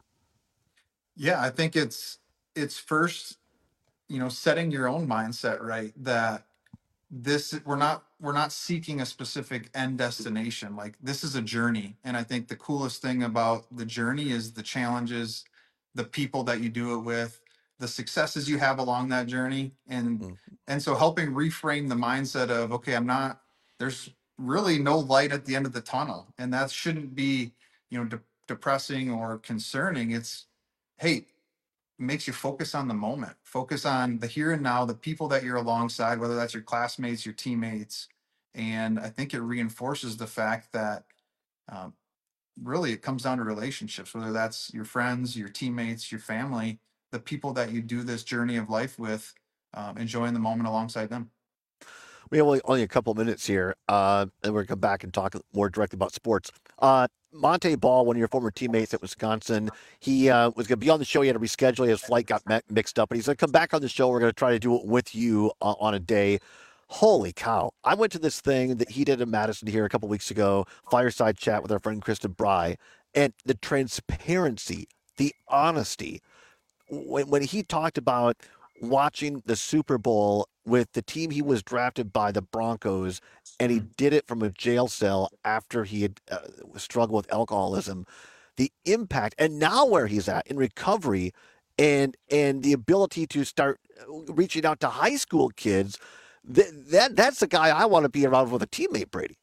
Speaker 12: Yeah, I think it's it's first, you know, setting your own mindset right that this we're not we're not seeking a specific end destination. Like this is a journey, and I think the coolest thing about the journey is the challenges, the people that you do it with, the successes you have along that journey, and mm-hmm. and so helping reframe the mindset of okay, I'm not there's really no light at the end of the tunnel, and that shouldn't be you know de- depressing or concerning. It's hey, makes you focus on the moment, focus on the here and now, the people that you're alongside, whether that's your classmates, your teammates. And I think it reinforces the fact that um, really it comes down to relationships, whether that's your friends, your teammates, your family, the people that you do this journey of life with, um, enjoying the moment alongside them.
Speaker 17: We have only, only a couple minutes here, uh, and we're going to come back and talk more directly about sports. Uh, Monte Ball, one of your former teammates at Wisconsin, he uh, was going to be on the show. He had to reschedule. His flight got me- mixed up, but he's going to come back on the show. We're going to try to do it with you uh, on a day. Holy cow. I went to this thing that he did in Madison here a couple weeks ago, fireside chat with our friend Kristen Bry, and the transparency, the honesty. When, when he talked about watching the Super Bowl with the team he was drafted by, the Broncos, and he did it from a jail cell after he had uh, struggled with alcoholism, the impact, and now where he's at in recovery, and and the ability to start reaching out to high school kids, th- that that's the guy I want to be around with a teammate, Brady.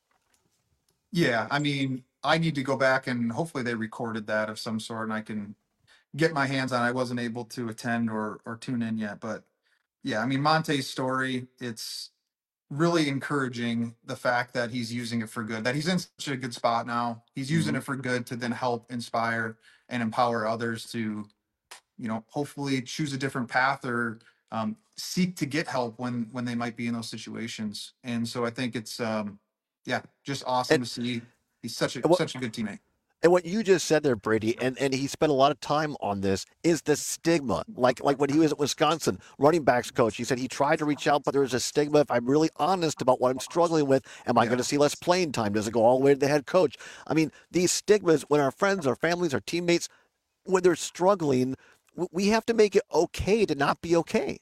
Speaker 12: Yeah, I mean, I need to go back and hopefully they recorded that of some sort, and I can get my hands on. I wasn't able to attend or or tune in yet, but yeah, I mean Monte's story, it's really encouraging the fact that he's using it for good, that he's in such a good spot now. He's using mm-hmm. it for good to then help inspire and empower others to, you know, hopefully choose a different path or um, seek to get help when when they might be in those situations. And so I think it's um yeah, just awesome and, to see. He's such a what, such a good teammate.
Speaker 17: And what you just said there, Brady, and, and he spent a lot of time on this, is the stigma. Like like when he was at Wisconsin, running backs coach, he said he tried to reach out, but there was a stigma. If I'm really honest about what I'm struggling with, am I yeah. going to see less playing time? Does it go all the way to the head coach? I mean, these stigmas, when our friends, our families, our teammates, when they're struggling, we have to make it okay to not be okay.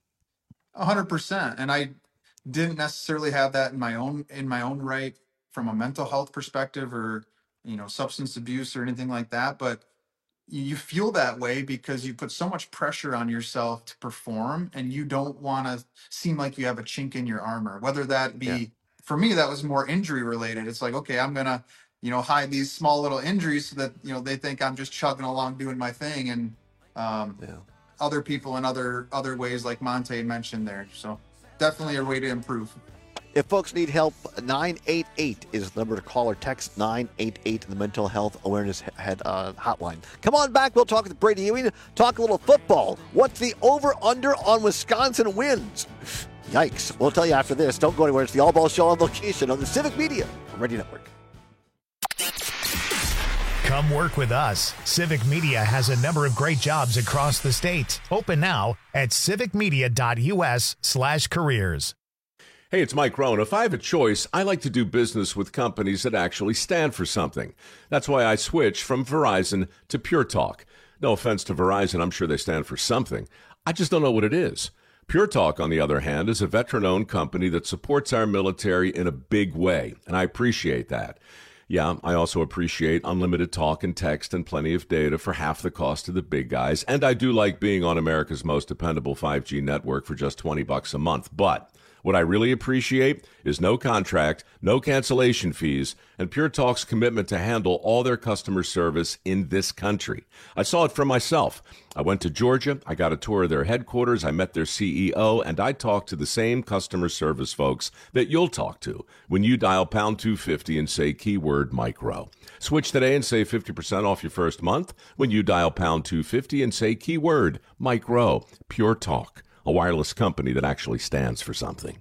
Speaker 12: A hundred percent. And I didn't necessarily have that in my own in my own right from a mental health perspective or you know, substance abuse or anything like that. But you feel that way because you put so much pressure on yourself to perform and you don't want to seem like you have a chink in your armor, whether that be, yeah. for me, that was more injury related. It's like, okay, I'm going to, you know, hide these small little injuries so that, you know, they think I'm just chugging along doing my thing. And um, yeah. other people in other, other ways like Monte mentioned there. So definitely a way to improve.
Speaker 17: If folks need help, nine eight eight is the number to call or text, nine eight eight, the Mental Health Awareness head, uh, Hotline. Come on back. We'll talk with Brady Ewing, talk a little football. What's the over-under on Wisconsin wins? Yikes. We'll tell you after this. Don't go anywhere. It's the All Ball Show on location on the Civic Media Radio Network.
Speaker 2: Come work with us. Civic Media has a number of great jobs across the state. Open now at civicmedia.us slash careers.
Speaker 13: Hey, it's Mike Rohn. If I have a choice, I like to do business with companies that actually stand for something. That's why I switched from Verizon to Pure Talk. No offense to Verizon, I'm sure they stand for something. I just don't know what it is. Pure Talk, on the other hand, is a veteran-owned company that supports our military in a big way, and I appreciate that. Yeah, I also appreciate unlimited talk and text and plenty of data for half the cost of the big guys, and I do like being on America's most dependable five G network for just twenty bucks a month, but what I really appreciate is no contract, no cancellation fees, and Pure Talk's commitment to handle all their customer service in this country. I saw it for myself. I went to Georgia, I got a tour of their headquarters, I met their C E O, and I talked to the same customer service folks that you'll talk to when you dial pound two fifty and say keyword Mike Rowe. Switch today and save fifty percent off your first month when you dial pound two fifty and say keyword Mike Rowe. Pure Talk, a wireless company that actually stands for something.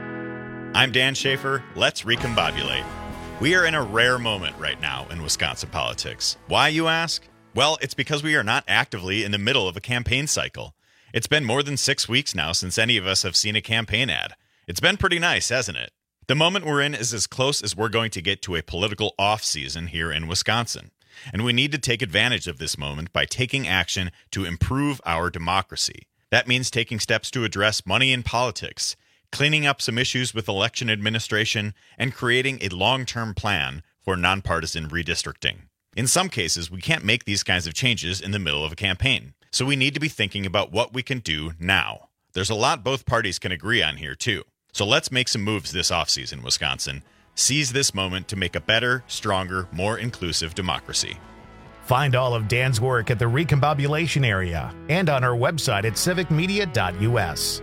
Speaker 14: I'm Dan Schaefer. Let's recombobulate. We are in a rare moment right now in Wisconsin politics. Why, you ask? Well, it's because we are not actively in the middle of a campaign cycle. It's been more than six weeks now since any of us have seen a campaign ad. It's been pretty nice, hasn't it? The moment we're in is as close as we're going to get to a political off-season here in Wisconsin. And we need to take advantage of this moment by taking action to improve our democracy. That means taking steps to address money in politics, cleaning up some issues with election administration, and creating a long-term plan for nonpartisan redistricting. In some cases, we can't make these kinds of changes in the middle of a campaign, so we need to be thinking about what we can do now. There's a lot both parties can agree on here, too. So let's make some moves this offseason, Wisconsin. Seize this moment to make a better, stronger, more inclusive democracy.
Speaker 2: Find all of Dan's work at the Recombobulation area and on our website at civic media dot u s.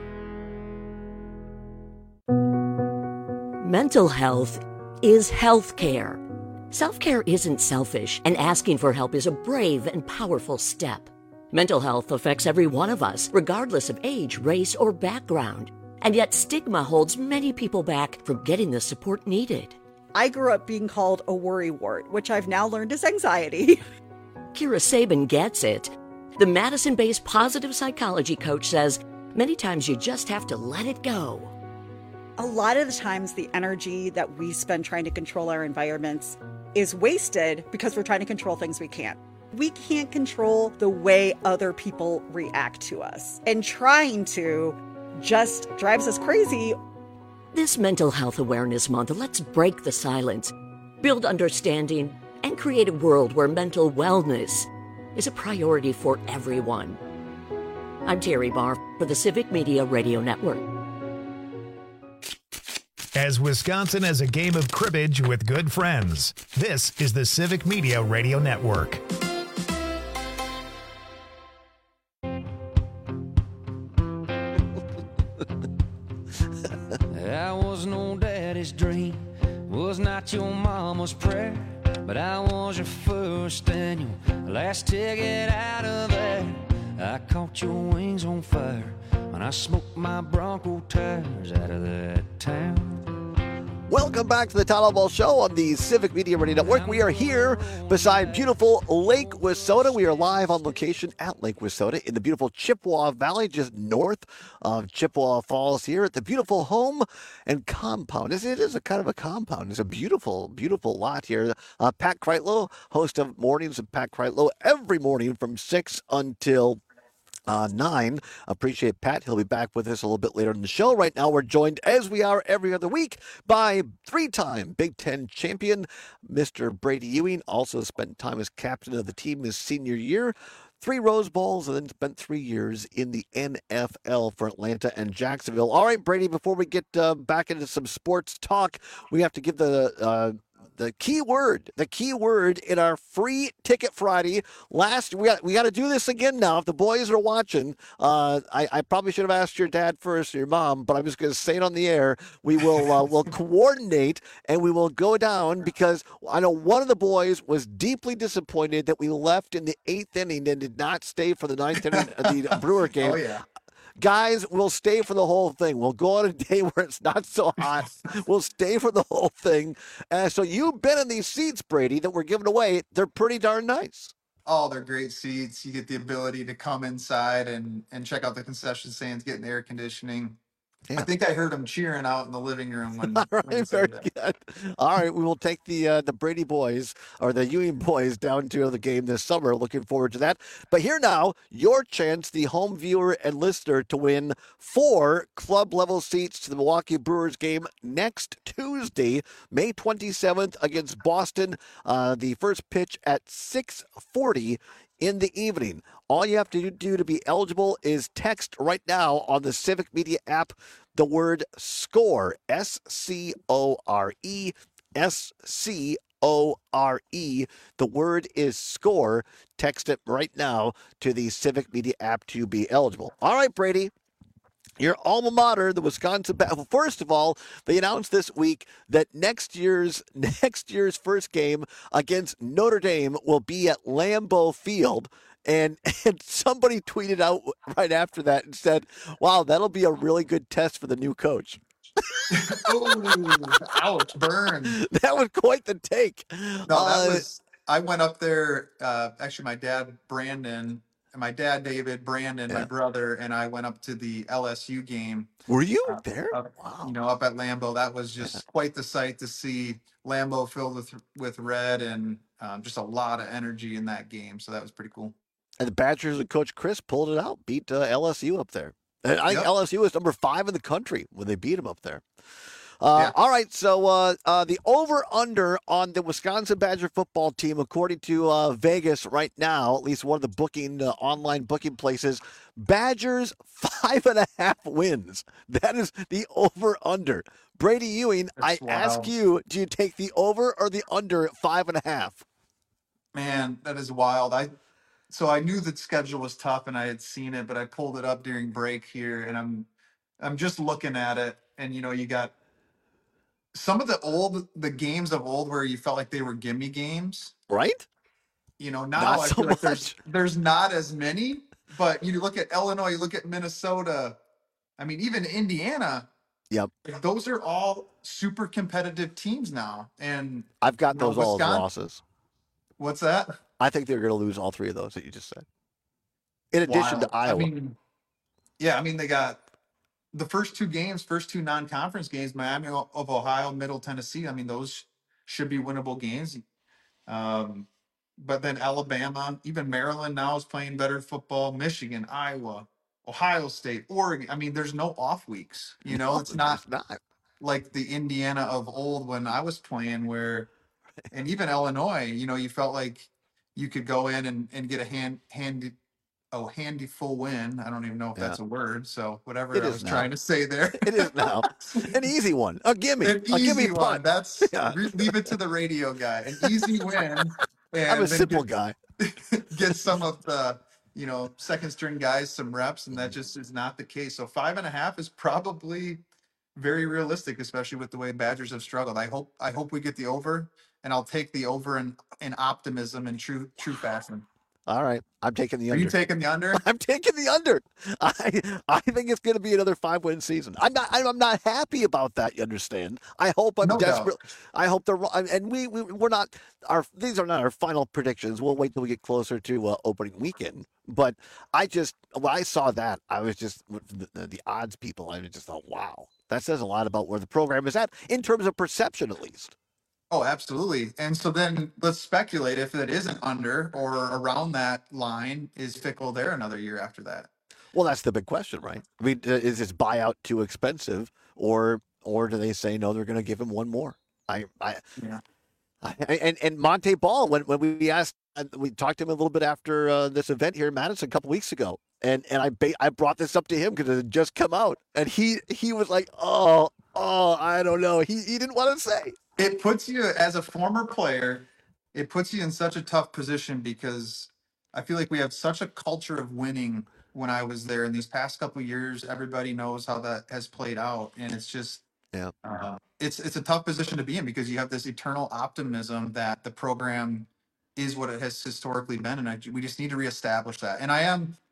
Speaker 15: Mental health is health care. Self-care isn't selfish, and asking for help is a brave and powerful step. Mental health affects every one of us, regardless of age, race, or background. And yet stigma holds many people back from getting the support needed.
Speaker 16: I grew up being called a worrywart, which I've now learned is anxiety.
Speaker 15: Kira Sabin gets it. The Madison-based positive psychology coach says many times you just have to let it go.
Speaker 16: A lot of the times the energy that we spend trying to control our environments is wasted because we're trying to control things we can't. We can't control the way other people react to us. And trying to just drives us crazy.
Speaker 15: This Mental Health Awareness Month, let's break the silence, build understanding, and create a world where mental wellness is a priority for everyone. I'm Terry Barr for the Civic Media Radio Network.
Speaker 2: As Wisconsin has a game of cribbage with good friends, this is the Civic Media Radio Network.
Speaker 24: I was no daddy's dream, was not your mama's prayer, but I was your first and your last ticket out of there. I caught your wings on fire when I smoked my Bronco tires out of that town.
Speaker 17: Welcome back to the Tyler Ball Show on the Civic Media Radio Network. We are here beside beautiful Lake Wissota. We are live on location at Lake Wissota in the beautiful Chippewa Valley, just north of Chippewa Falls here at the beautiful home and compound. It is a kind of a compound. It's a beautiful, beautiful lot here. Uh, Pat Kreitlow, host of Mornings with Pat Kreitlow, every morning from six until Uh, nine. Appreciate Pat. He'll be back with us a little bit later in the show. Right now, we're joined, as we are every other week, by three-time Big Ten champion, Mister Brady Ewing. Also spent time as captain of the team his senior year. Three Rose Bowls, and then spent three years in the N F L for Atlanta and Jacksonville. All right, Brady, before we get uh, back into some sports talk, we have to give the... Uh, The key word, the key word in our free ticket Friday. Last, we got we got to do this again now. If the boys are watching, uh, I, I probably should have asked your dad first or your mom, but I'm just going to say it on the air. We will uh, we'll coordinate and we will go down because I know one of the boys was deeply disappointed that we left in the eighth inning and did not stay for the ninth inning of the Brewer game.
Speaker 12: Oh yeah.
Speaker 17: Guys, we'll stay for the whole thing. We'll go on a day where it's not so hot. We'll stay for the whole thing. Uh, so you've been in these seats, Brady, that we're giving away. They're pretty darn nice.
Speaker 12: Oh, they're great seats. You get the ability to come inside and, and check out the concession stands, get in the air conditioning.
Speaker 17: Yeah.
Speaker 12: I think I heard them cheering out in the living room when,
Speaker 17: All
Speaker 12: when you
Speaker 17: right, very
Speaker 12: said that.
Speaker 17: good. All right, we will take the uh, the Brady boys or the Ewing boys down to the game this summer. Looking forward to that. But here now, your chance, the home viewer and listener, to win four club level seats to the Milwaukee Brewers game next Tuesday, May twenty-seventh against Boston. Uh, the first pitch at six forty in the evening. All you have to do to be eligible is text right now on the Civic Media app the word SCORE, S C O R E, S C O R E. The word is SCORE. Text it right now to the Civic Media app to be eligible. All right, Brady. Your alma mater, the Wisconsin. Well, first of all, they announced this week that next year's next year's first game against Notre Dame will be at Lambeau Field. And, and somebody tweeted out right after that and said, wow, that'll be a really good test for the new coach.
Speaker 12: Ooh, ouch, burn.
Speaker 17: That was quite the take.
Speaker 12: No, that
Speaker 17: Uh,
Speaker 12: was, I went up there, uh, actually my dad, Brandon, and my dad, David, Brandon, my
Speaker 17: Yeah.
Speaker 12: brother, and I went up to the L S U game.
Speaker 17: Were you
Speaker 12: uh,
Speaker 17: there?
Speaker 12: Up,
Speaker 17: Wow.
Speaker 12: You know, up at Lambeau. That was just quite the sight to see Lambeau filled with, with red and um, just a lot of energy in that game. So that was pretty cool.
Speaker 17: And the Badgers and Coach Chris pulled it out, beat uh, L S U up there. And I think
Speaker 12: Yep.
Speaker 17: L S U was number five in the country when they beat them up there. Uh,
Speaker 12: Yeah.
Speaker 17: All right, so uh, uh, the over-under on the Wisconsin Badger football team, according to uh, Vegas right now, at least one of the booking uh, online booking places, Badgers five and a half wins. That is the over-under. Brady Ewing,
Speaker 12: That's
Speaker 17: I ask
Speaker 12: wild.
Speaker 17: you, do you take the over or the under at five and a half?
Speaker 12: Man, that is wild. I so I knew the schedule was tough and I had seen it, but I pulled it up during break here and I'm I'm just looking at it and you know, you got some of the old the games of old where you felt like they were gimme games.
Speaker 17: Right?
Speaker 12: You know, now
Speaker 17: Not
Speaker 12: I
Speaker 17: so
Speaker 12: feel like
Speaker 17: much.
Speaker 12: there's there's not as many, but you look at Illinois, you look at Minnesota, I mean even Indiana,
Speaker 17: Yep.
Speaker 12: like, those are all super competitive teams now. And
Speaker 17: I've got
Speaker 12: you know,
Speaker 17: those all as
Speaker 12: Wisconsin-
Speaker 17: losses.
Speaker 12: What's that?
Speaker 17: I think they're going to lose all three of those that you just said. In addition to
Speaker 12: Wild.
Speaker 17: Iowa.
Speaker 12: I mean, yeah, I mean they got the first two games, first two non-conference games, Miami of Ohio, Middle Tennessee. I mean, those should be winnable games. Um, but then Alabama, even Maryland now is playing better football. Michigan, Iowa, Ohio State, Oregon. I mean, there's no off weeks. You know,
Speaker 17: No,
Speaker 12: it's not,
Speaker 17: there's not.
Speaker 12: like the Indiana of old when I was playing, where, and even Illinois, you know, you felt like you could go in and, and get a hand handy oh handy full win. I don't even know if
Speaker 17: Yeah.
Speaker 12: that's a word. So whatever
Speaker 17: It
Speaker 12: I
Speaker 17: is
Speaker 12: was
Speaker 17: now.
Speaker 12: trying to say there.
Speaker 17: It is now. An easy one. A gimme.
Speaker 12: An
Speaker 17: a gimme
Speaker 12: easy one.
Speaker 17: punt.
Speaker 12: That's
Speaker 17: Yeah.
Speaker 12: re- leave it to the radio guy. An easy win. And
Speaker 17: I'm a
Speaker 12: then
Speaker 17: simple
Speaker 12: get,
Speaker 17: guy.
Speaker 12: get some of the, you know, second string guys some reps, and that just is not the case. So five and a half is probably very realistic, especially with the way Badgers have struggled. I hope I hope we get the over, and I'll take the over in, in optimism and true true fashion.
Speaker 17: All right. I'm taking the
Speaker 12: Are
Speaker 17: under.
Speaker 12: you taking the under?
Speaker 17: I'm taking the under. I I think it's going to be another five win season. I'm not I'm not happy about that. You understand? I hope I'm
Speaker 12: No doubt.
Speaker 17: desperate. I hope they're wrong. And we, we we're not our these are not our final predictions. We'll wait till we get closer to uh, opening weekend. But I just when I saw that, I was just the, the, the odds people. I just thought, wow, that says a lot about where the program is at in terms of perception, at least.
Speaker 12: Oh, absolutely. And so then let's speculate if it isn't under or around that line, is Fickle there another year after that?
Speaker 17: Well, that's the big question, right? I mean, uh, is this buyout too expensive, or or do they say no? They're going to give him one more. I, I,
Speaker 12: Yeah.
Speaker 17: I and and Monte Ball, when when we asked, uh, we talked to him a little bit after uh, this event here in Madison a couple weeks ago, and and I ba- I brought this up to him because it had just come out, and he he was like, oh oh, I don't know. He he didn't want to say.
Speaker 12: It puts you, as a former player, it puts you in such a tough position because I feel like we have such a culture of winning when I was there. In these past couple of years, everybody knows how that has played out. And it's just,
Speaker 17: Yeah.
Speaker 12: uh, it's it's a tough position to be in because you have this eternal optimism that the program is what it has historically been. And I, we just need to reestablish that. And I am,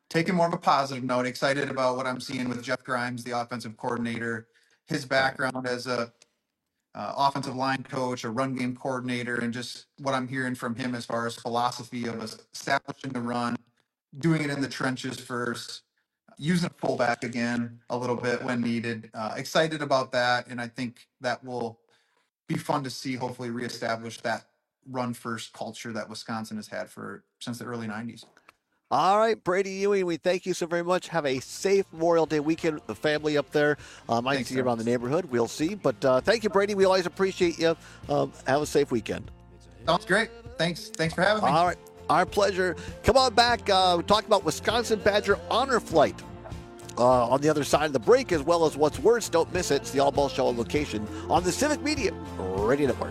Speaker 12: taking more of a positive note, excited about what I'm seeing with Jeff Grimes, the offensive coordinator, his background as a uh, offensive line coach, a run game coordinator, and just what I'm hearing from him as far as philosophy of establishing the run, doing it in the trenches first, using a fullback again a little bit when needed. Uh, excited about that, and I think that will be fun to see, hopefully reestablish that run first culture that Wisconsin has had for since the early nineties.
Speaker 17: All right, Brady Ewing, we thank you so very much. Have a safe Memorial Day weekend with the family up there. Um, I might see you around the neighborhood. We'll see. But uh, thank you, Brady. We always appreciate you. Um, have a safe weekend.
Speaker 12: Sounds great. Thanks. Thanks for having me.
Speaker 17: All right. Our pleasure. Come on back. Uh, we talked about Wisconsin Badger Honor Flight. Uh, on the other side of the break, as well as what's worse, don't miss it. It's the All Ball Show on location on the Civic Media Radio Network.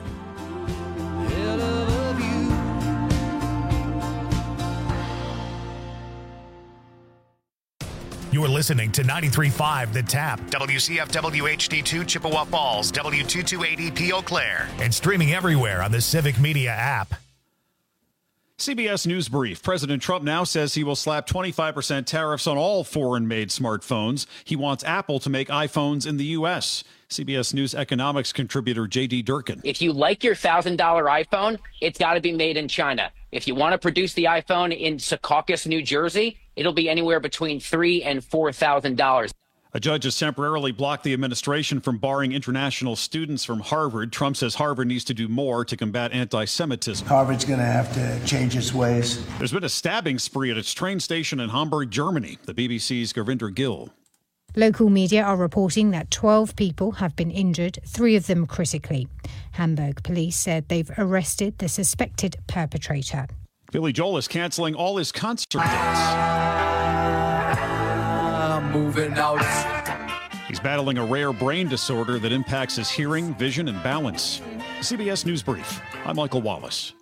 Speaker 2: You're listening to ninety-three point five The Tap, W C F W H D two Chippewa Falls, W two two eight E P Eau Claire, and streaming everywhere on the Civic Media app.
Speaker 1: C B S News Brief. President Trump now says he will slap twenty-five percent tariffs on all foreign-made smartphones. He wants Apple to make iPhones in the U S. C B S News economics contributor J D Durkin.
Speaker 3: If you like your one thousand dollars iPhone, it's got to be made in China. If you want to produce the iPhone in Secaucus, New Jersey, it'll be anywhere between three thousand dollars and four thousand dollars.
Speaker 1: A judge has temporarily blocked the administration from barring international students from Harvard. Trump says Harvard needs to do more to combat anti-Semitism.
Speaker 20: Harvard's going to have to change its ways.
Speaker 1: There's been a stabbing spree at its train station in Hamburg, Germany. The B B C's Gurvinder Gill.
Speaker 21: Local media are reporting that twelve people have been injured, three of them critically. Hamburg police said they've arrested the suspected perpetrator.
Speaker 1: Billy Joel is canceling all his concert dates.
Speaker 22: I'm moving out.
Speaker 1: He's battling a rare brain disorder that impacts his hearing, vision, and balance. C B S News Brief. I'm Michael Wallace.